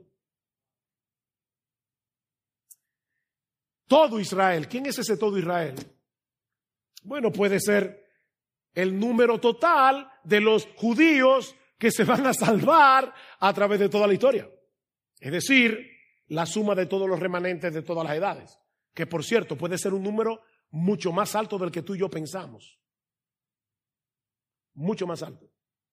Todo Israel. ¿Quién es ese todo Israel? Bueno, puede ser el número total de los judíos que se van a salvar a través de toda la historia. Es decir, la suma de todos los remanentes de todas las edades, que por cierto puede ser un número mucho más alto del que tú y yo pensamos. Mucho más alto.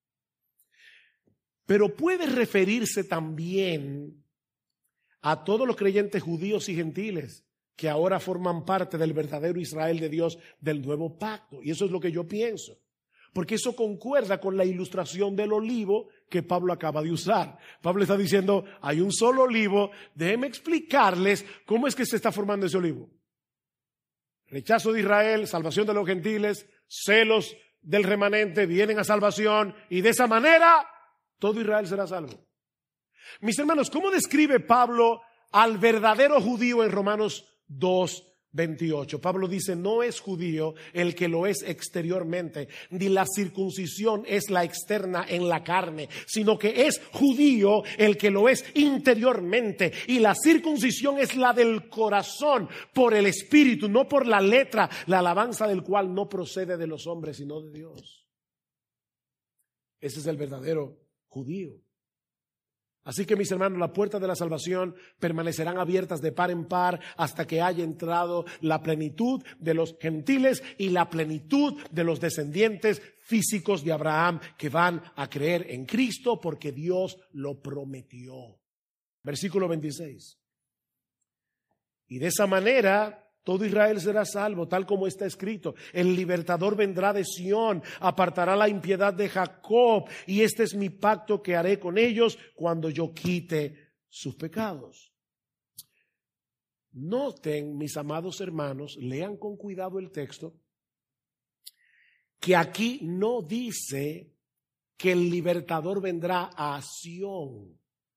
Pero puede referirse también a todos los creyentes judíos y gentiles que ahora forman parte del verdadero Israel de Dios del nuevo pacto. Y eso es lo que yo pienso. Porque eso concuerda con la ilustración del olivo que Pablo acaba de usar. Pablo está diciendo, hay un solo olivo, déjenme explicarles cómo es que se está formando ese olivo. Rechazo de Israel, salvación de los gentiles, celos del remanente, vienen a salvación y de esa manera todo Israel será salvo. Mis hermanos, ¿cómo describe Pablo al verdadero judío en Romanos dos veintiocho? Pablo dice, no es judío el que lo es exteriormente, ni la circuncisión es la externa en la carne, sino que es judío el que lo es interiormente, y la circuncisión es la del corazón, por el espíritu, no por la letra, la alabanza del cual no procede de los hombres, sino de Dios. Ese es el verdadero judío. Así que mis hermanos, las puertas de la salvación permanecerán abiertas de par en par hasta que haya entrado la plenitud de los gentiles y la plenitud de los descendientes físicos de Abraham que van a creer en Cristo porque Dios lo prometió. Versículo veintiséis. Y de esa manera todo Israel será salvo, tal como está escrito. El libertador vendrá de Sión, apartará la impiedad de Jacob, y este es mi pacto que haré con ellos cuando yo quite sus pecados. Noten, mis amados hermanos, lean con cuidado el texto, que aquí no dice que el libertador vendrá a Sión.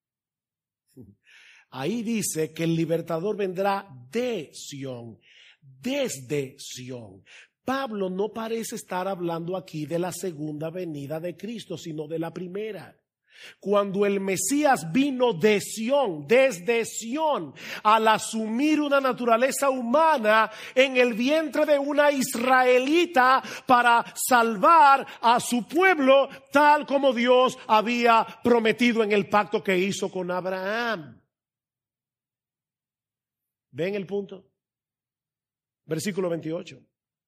Ahí dice que el libertador vendrá de Sión, desde Sión. Pablo no parece estar hablando aquí de la segunda venida de Cristo, sino de la primera. Cuando el Mesías vino de Sión, desde Sión, al asumir una naturaleza humana en el vientre de una israelita para salvar a su pueblo, tal como Dios había prometido en el pacto que hizo con Abraham. ¿Ven el punto? Versículo veintiocho.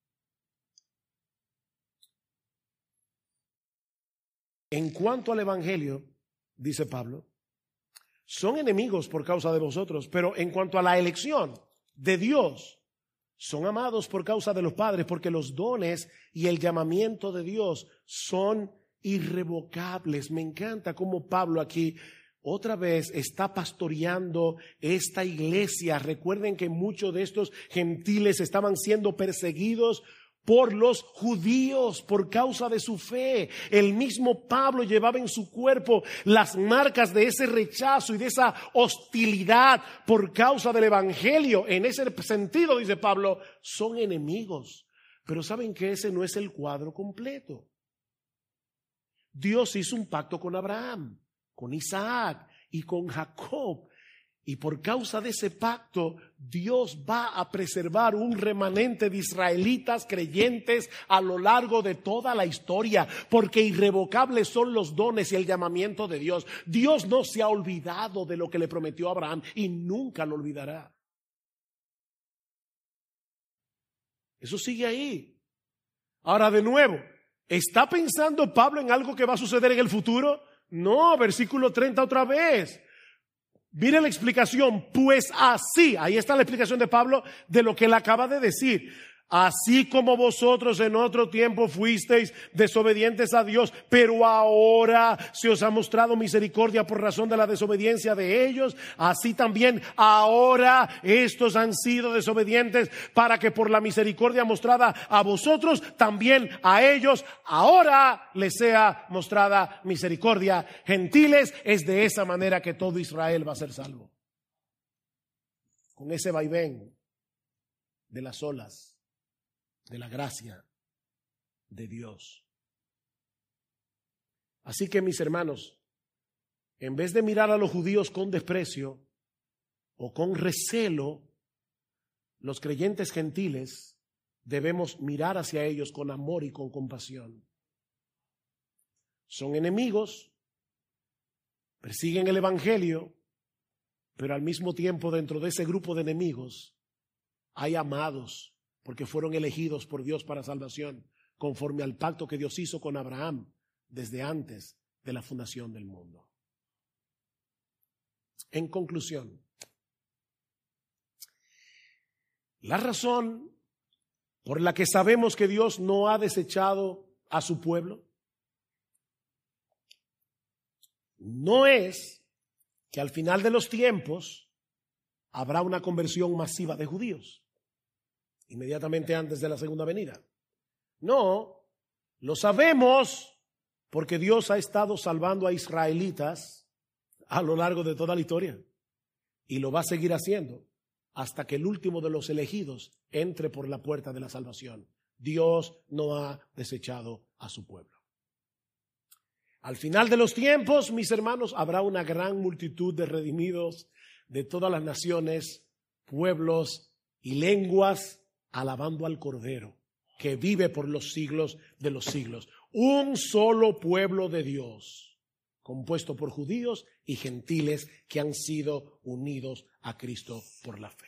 En cuanto al evangelio, dice Pablo, son enemigos por causa de vosotros, pero en cuanto a la elección de Dios, son amados por causa de los padres, porque los dones y el llamamiento de Dios son irrevocables. Me encanta cómo Pablo aquí otra vez está pastoreando esta iglesia. Recuerden que muchos de estos gentiles estaban siendo perseguidos por los judíos por causa de su fe. El mismo Pablo llevaba en su cuerpo las marcas de ese rechazo y de esa hostilidad por causa del evangelio. En ese sentido, dice Pablo, son enemigos. Pero ¿saben que ese no es el cuadro completo? Dios hizo un pacto con Abraham, con Isaac y con Jacob. Y por causa de ese pacto, Dios va a preservar un remanente de israelitas creyentes a lo largo de toda la historia, porque irrevocables son los dones y el llamamiento de Dios. Dios no se ha olvidado de lo que le prometió a Abraham y nunca lo olvidará. Eso sigue ahí. Ahora, de nuevo, ¿está pensando Pablo en algo que va a suceder en el futuro? No, versículo treinta otra vez. Mire la explicación, pues así, ahí está la explicación de Pablo de lo que él acaba de decir. Así como vosotros en otro tiempo fuisteis desobedientes a Dios, pero ahora se os ha mostrado misericordia por razón de la desobediencia de ellos, así también ahora estos han sido desobedientes para que por la misericordia mostrada a vosotros, también a ellos ahora les sea mostrada misericordia. Gentiles, es de esa manera que todo Israel va a ser salvo. Con ese vaivén de las olas de la gracia de Dios. Así que, mis hermanos, en vez de mirar a los judíos con desprecio o con recelo, los creyentes gentiles debemos mirar hacia ellos con amor y con compasión. Son enemigos, persiguen el evangelio, pero al mismo tiempo dentro de ese grupo de enemigos hay amados, porque fueron elegidos por Dios para salvación, conforme al pacto que Dios hizo con Abraham desde antes de la fundación del mundo. En conclusión, la razón por la que sabemos que Dios no ha desechado a su pueblo no es que al final de los tiempos habrá una conversión masiva de judíos, inmediatamente antes de la segunda venida. No, lo sabemos porque Dios ha estado salvando a israelitas a lo largo de toda la historia y lo va a seguir haciendo hasta que el último de los elegidos entre por la puerta de la salvación. Dios no ha desechado a su pueblo. Al final de los tiempos, mis hermanos, habrá una gran multitud de redimidos de todas las naciones, pueblos y lenguas, alabando al Cordero, que vive por los siglos de los siglos. Un solo pueblo de Dios, compuesto por judíos y gentiles que han sido unidos a Cristo por la fe.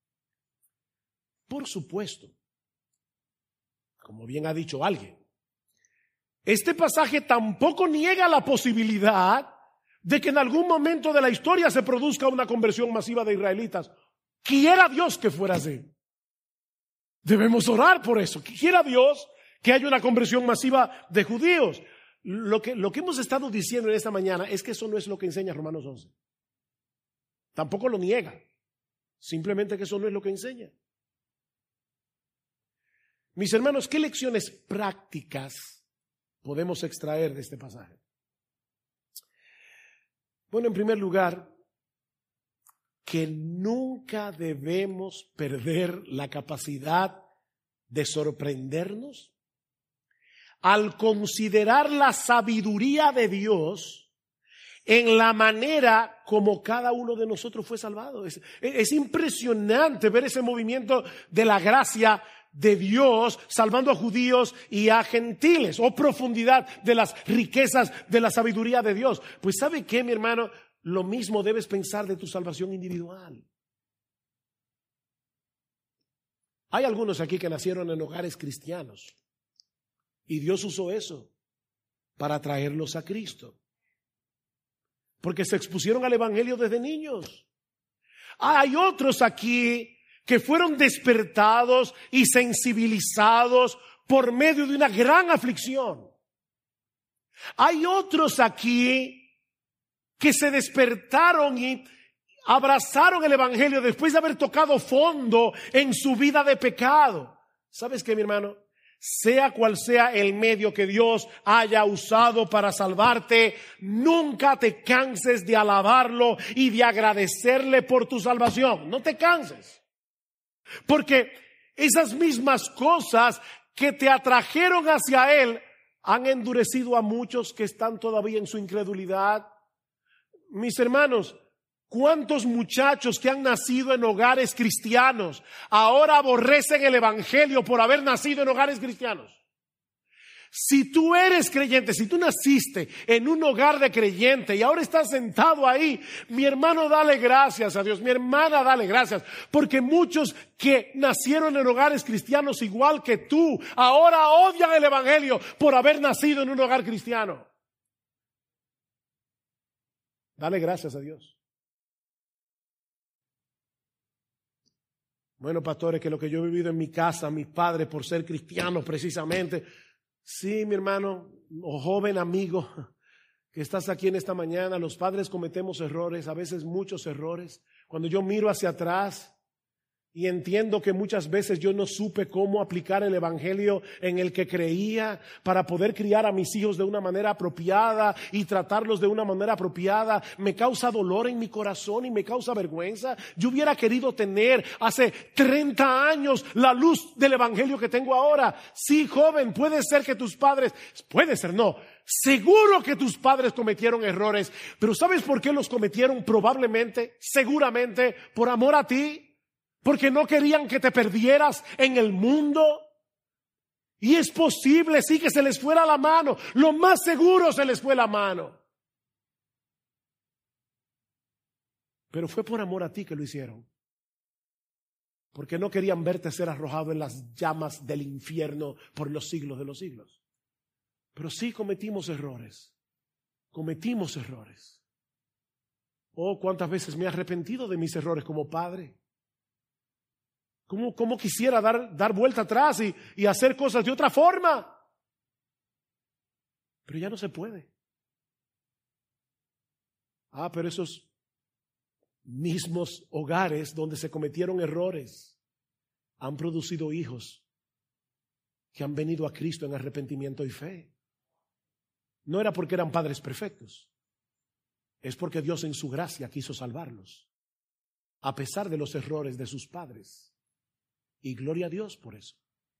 Por supuesto, como bien ha dicho alguien, este pasaje tampoco niega la posibilidad de que en algún momento de la historia se produzca una conversión masiva de israelitas. Quiera Dios que fuera así. Debemos orar por eso. Quiera Dios que haya una conversión masiva de judíos. Lo que, lo que hemos estado diciendo en esta mañana es que eso no es lo que enseña Romanos once. Tampoco lo niega. Simplemente que eso no es lo que enseña. Mis hermanos, ¿qué lecciones prácticas podemos extraer de este pasaje? Bueno, en primer lugar, que nunca debemos perder la capacidad de sorprendernos al considerar la sabiduría de Dios en la manera como cada uno de nosotros fue salvado. Es, es impresionante ver ese movimiento de la gracia de Dios salvando a judíos y a gentiles, o profundidad de las riquezas de la sabiduría de Dios. Pues ¿sabe qué, mi hermano? Lo mismo debes pensar de tu salvación individual. Hay algunos aquí que nacieron en hogares cristianos y Dios usó eso para traerlos a Cristo, porque se expusieron al evangelio desde niños. Hay otros aquí que fueron despertados y sensibilizados por medio de una gran aflicción. Hay otros aquí que se despertaron y abrazaron el evangelio después de haber tocado fondo en su vida de pecado. ¿Sabes qué, mi hermano? Sea cual sea el medio que Dios haya usado para salvarte, nunca te canses de alabarlo y de agradecerle por tu salvación. No te canses. Porque esas mismas cosas que te atrajeron hacia Él han endurecido a muchos que están todavía en su incredulidad. Mis hermanos, ¿cuántos muchachos que han nacido en hogares cristianos ahora aborrecen el evangelio por haber nacido en hogares cristianos? Si tú eres creyente, si tú naciste en un hogar de creyente y ahora estás sentado ahí, mi hermano, dale gracias a Dios, mi hermana, dale gracias, porque muchos que nacieron en hogares cristianos igual que tú, ahora odian el evangelio por haber nacido en un hogar cristiano. Dale gracias a Dios. Bueno, pastores, que lo que yo he vivido en mi casa, mis padres, por ser cristianos precisamente. Sí, mi hermano o joven amigo que estás aquí en esta mañana, los padres cometemos errores, a veces muchos errores. Cuando yo miro hacia atrás y entiendo que muchas veces yo no supe cómo aplicar el evangelio en el que creía para poder criar a mis hijos de una manera apropiada y tratarlos de una manera apropiada, me causa dolor en mi corazón y me causa vergüenza. Yo hubiera querido tener hace treinta años la luz del evangelio que tengo ahora. Sí, joven, puede ser que tus padres, puede ser, no, seguro que tus padres cometieron errores, pero ¿sabes por qué los cometieron? Probablemente, seguramente, por amor a ti. Porque no querían que te perdieras en el mundo. Y es posible, sí, que se les fuera la mano. Lo más seguro se les fue la mano. Pero fue por amor a ti que lo hicieron. Porque no querían verte ser arrojado en las llamas del infierno por los siglos de los siglos. Pero sí cometimos errores. Cometimos errores. Oh, cuántas veces me he arrepentido de mis errores como padre. ¿Cómo, cómo quisiera dar, dar vuelta atrás y, y hacer cosas de otra forma? Pero ya no se puede. Ah, pero esos mismos hogares donde se cometieron errores han producido hijos que han venido a Cristo en arrepentimiento y fe. No era porque eran padres perfectos, es porque Dios en su gracia quiso salvarlos, a pesar de los errores de sus padres. Y gloria a Dios por eso.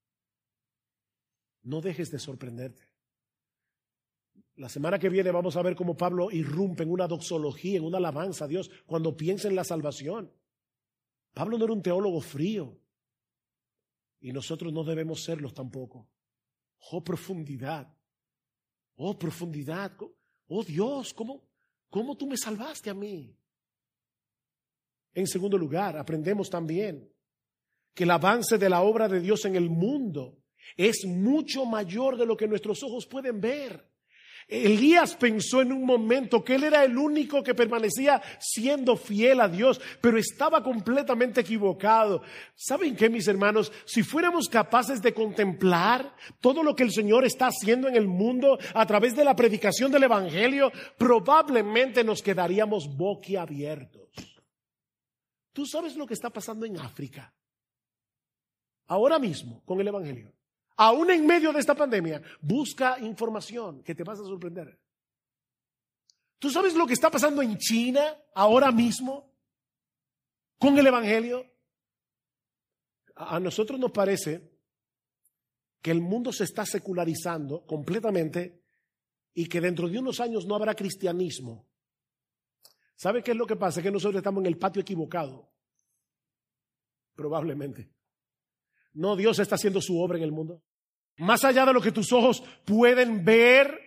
No dejes de sorprenderte. La semana que viene vamos a ver cómo Pablo irrumpe en una doxología, en una alabanza a Dios, cuando piensa en la salvación. Pablo no era un teólogo frío, y nosotros no debemos serlos tampoco. Oh, profundidad. Oh, profundidad. Oh, Dios, ¿cómo, cómo tú me salvaste a mí? En segundo lugar, aprendemos también que el avance de la obra de Dios en el mundo es mucho mayor de lo que nuestros ojos pueden ver. Elías pensó en un momento que él era el único que permanecía siendo fiel a Dios, pero estaba completamente equivocado. ¿Saben qué, mis hermanos? Si fuéramos capaces de contemplar todo lo que el Señor está haciendo en el mundo a través de la predicación del Evangelio, probablemente nos quedaríamos boquiabiertos. ¿Tú sabes lo que está pasando en África ahora mismo con el Evangelio? Aún en medio de esta pandemia, busca información que te vas a sorprender. ¿Tú sabes lo que está pasando en China ahora mismo con el Evangelio? A nosotros nos parece que el mundo se está secularizando completamente y que dentro de unos años no habrá cristianismo. ¿Sabe qué es lo que pasa? Que nosotros estamos en el patio equivocado. Probablemente. No, Dios está haciendo su obra en el mundo. Más allá de lo que tus ojos pueden ver,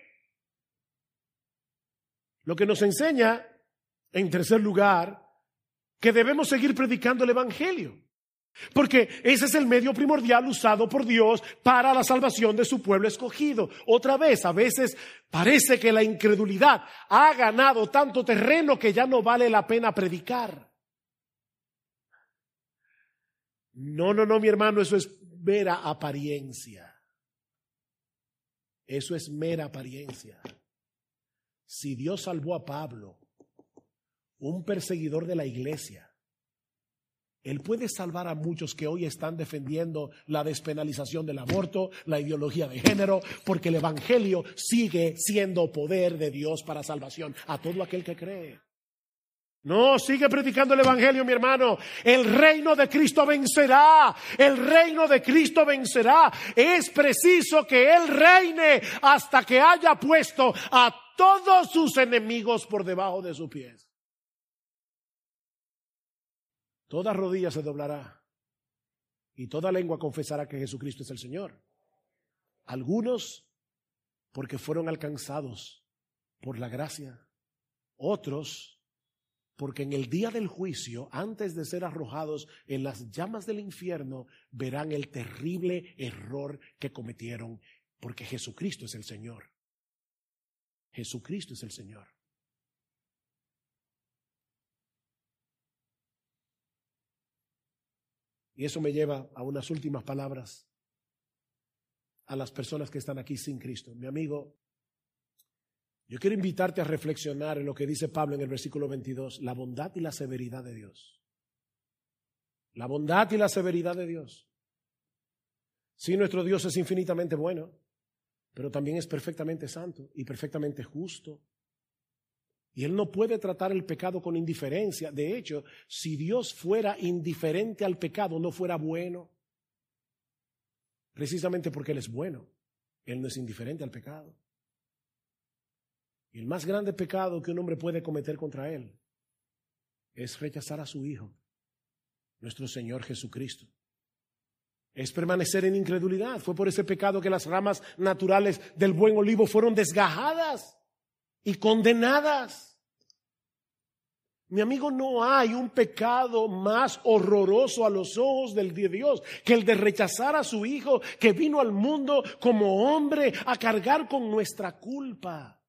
lo que nos enseña, en tercer lugar, que debemos seguir predicando el Evangelio. Porque ese es el medio primordial usado por Dios para la salvación de su pueblo escogido. Otra vez, a veces parece que la incredulidad ha ganado tanto terreno que ya no vale la pena predicar. No, no, no, mi hermano, eso es mera apariencia. Eso es mera apariencia. Si Dios salvó a Pablo, un perseguidor de la iglesia, Él puede salvar a muchos que hoy están defendiendo la despenalización del aborto, la ideología de género, porque el Evangelio sigue siendo poder de Dios para salvación a todo aquel que cree. No, sigue predicando el Evangelio, mi hermano. El reino de Cristo vencerá. El reino de Cristo vencerá. Es preciso que Él reine hasta que haya puesto a todos sus enemigos por debajo de sus pies. Toda rodilla se doblará y toda lengua confesará que Jesucristo es el Señor. Algunos porque fueron alcanzados por la gracia. Otros porque en el día del juicio, antes de ser arrojados en las llamas del infierno, verán el terrible error que cometieron, porque Jesucristo es el Señor. Jesucristo es el Señor. Y eso me lleva a unas últimas palabras a las personas que están aquí sin Cristo. Mi amigo, yo quiero invitarte a reflexionar en lo que dice Pablo en el versículo veintidós, la bondad y la severidad de Dios. La bondad y la severidad de Dios. Sí, nuestro Dios es infinitamente bueno, pero también es perfectamente santo y perfectamente justo. Y Él no puede tratar el pecado con indiferencia. De hecho, si Dios fuera indiferente al pecado, no fuera bueno. Precisamente porque Él es bueno, Él no es indiferente al pecado. Y el más grande pecado que un hombre puede cometer contra Él es rechazar a su Hijo, nuestro Señor Jesucristo. Es permanecer en incredulidad. Fue por ese pecado que las ramas naturales del buen olivo fueron desgajadas y condenadas. Mi amigo, no hay un pecado más horroroso a los ojos del Dios que el de rechazar a su Hijo que vino al mundo como hombre a cargar con nuestra culpa.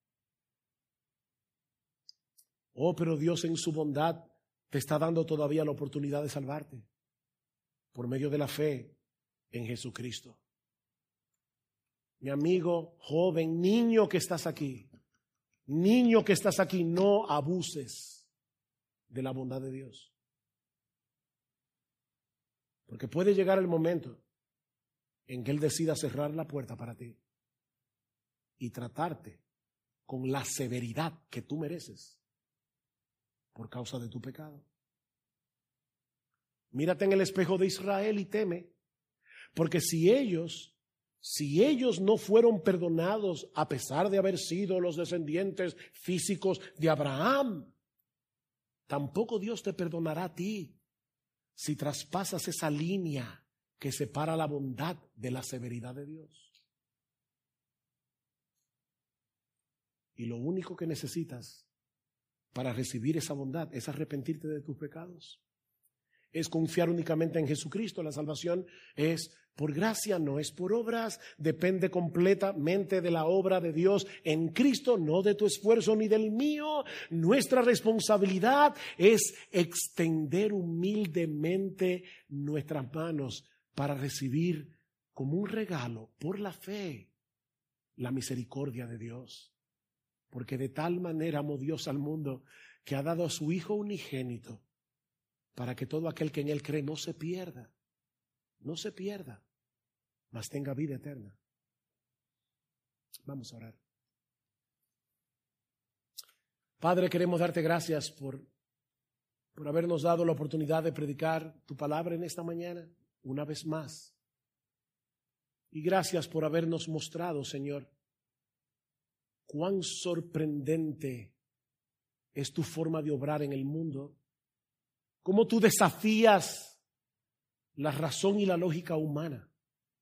Oh, pero Dios en su bondad te está dando todavía la oportunidad de salvarte por medio de la fe en Jesucristo. Mi amigo, joven, niño que estás aquí, niño que estás aquí, no abuses de la bondad de Dios. Porque puede llegar el momento en que Él decida cerrar la puerta para ti y tratarte con la severidad que tú mereces por causa de tu pecado. Mírate en el espejo de Israel y teme, porque si ellos, si ellos no fueron perdonados a pesar de haber sido los descendientes físicos de Abraham, tampoco Dios te perdonará a ti si traspasas esa línea que separa la bondad de la severidad de Dios. Y lo único que necesitas para recibir esa bondad es arrepentirte de tus pecados. Es confiar únicamente en Jesucristo. La salvación es por gracia, no es por obras. Depende completamente de la obra de Dios en Cristo, no de tu esfuerzo ni del mío. Nuestra responsabilidad es extender humildemente nuestras manos para recibir como un regalo por la fe la misericordia de Dios. Porque de tal manera amó Dios al mundo que ha dado a su Hijo unigénito, para que todo aquel que en Él cree no se pierda, no se pierda, mas tenga vida eterna. Vamos a orar. Padre, queremos darte gracias por, por habernos dado la oportunidad de predicar tu palabra en esta mañana, una vez más. Y gracias por habernos mostrado, Señor, cuán sorprendente es tu forma de obrar en el mundo. Cómo tú desafías la razón y la lógica humana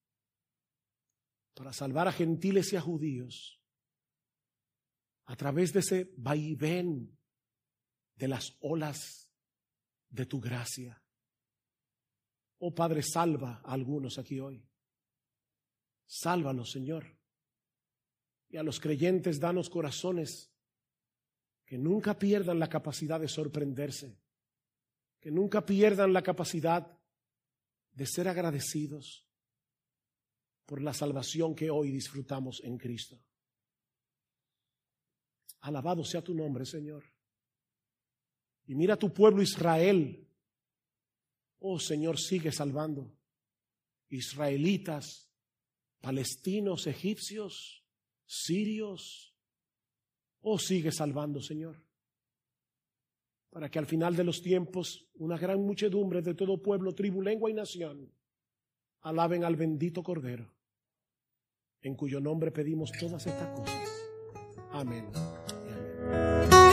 para salvar a gentiles y a judíos a través de ese vaivén de las olas de tu gracia. Oh Padre, salva a algunos aquí hoy. Sálvalos, Señor. Y a los creyentes danos corazones que nunca pierdan la capacidad de sorprenderse, que nunca pierdan la capacidad de ser agradecidos por la salvación que hoy disfrutamos en Cristo. Alabado sea tu nombre, Señor. Y mira a tu pueblo Israel. Oh Señor, sigue salvando israelitas, palestinos, egipcios, sirios. Oh, sigue salvando, Señor, para que al final de los tiempos una gran muchedumbre de todo pueblo, tribu, lengua y nación alaben al bendito Cordero, en cuyo nombre pedimos todas estas cosas. Amén. Amén.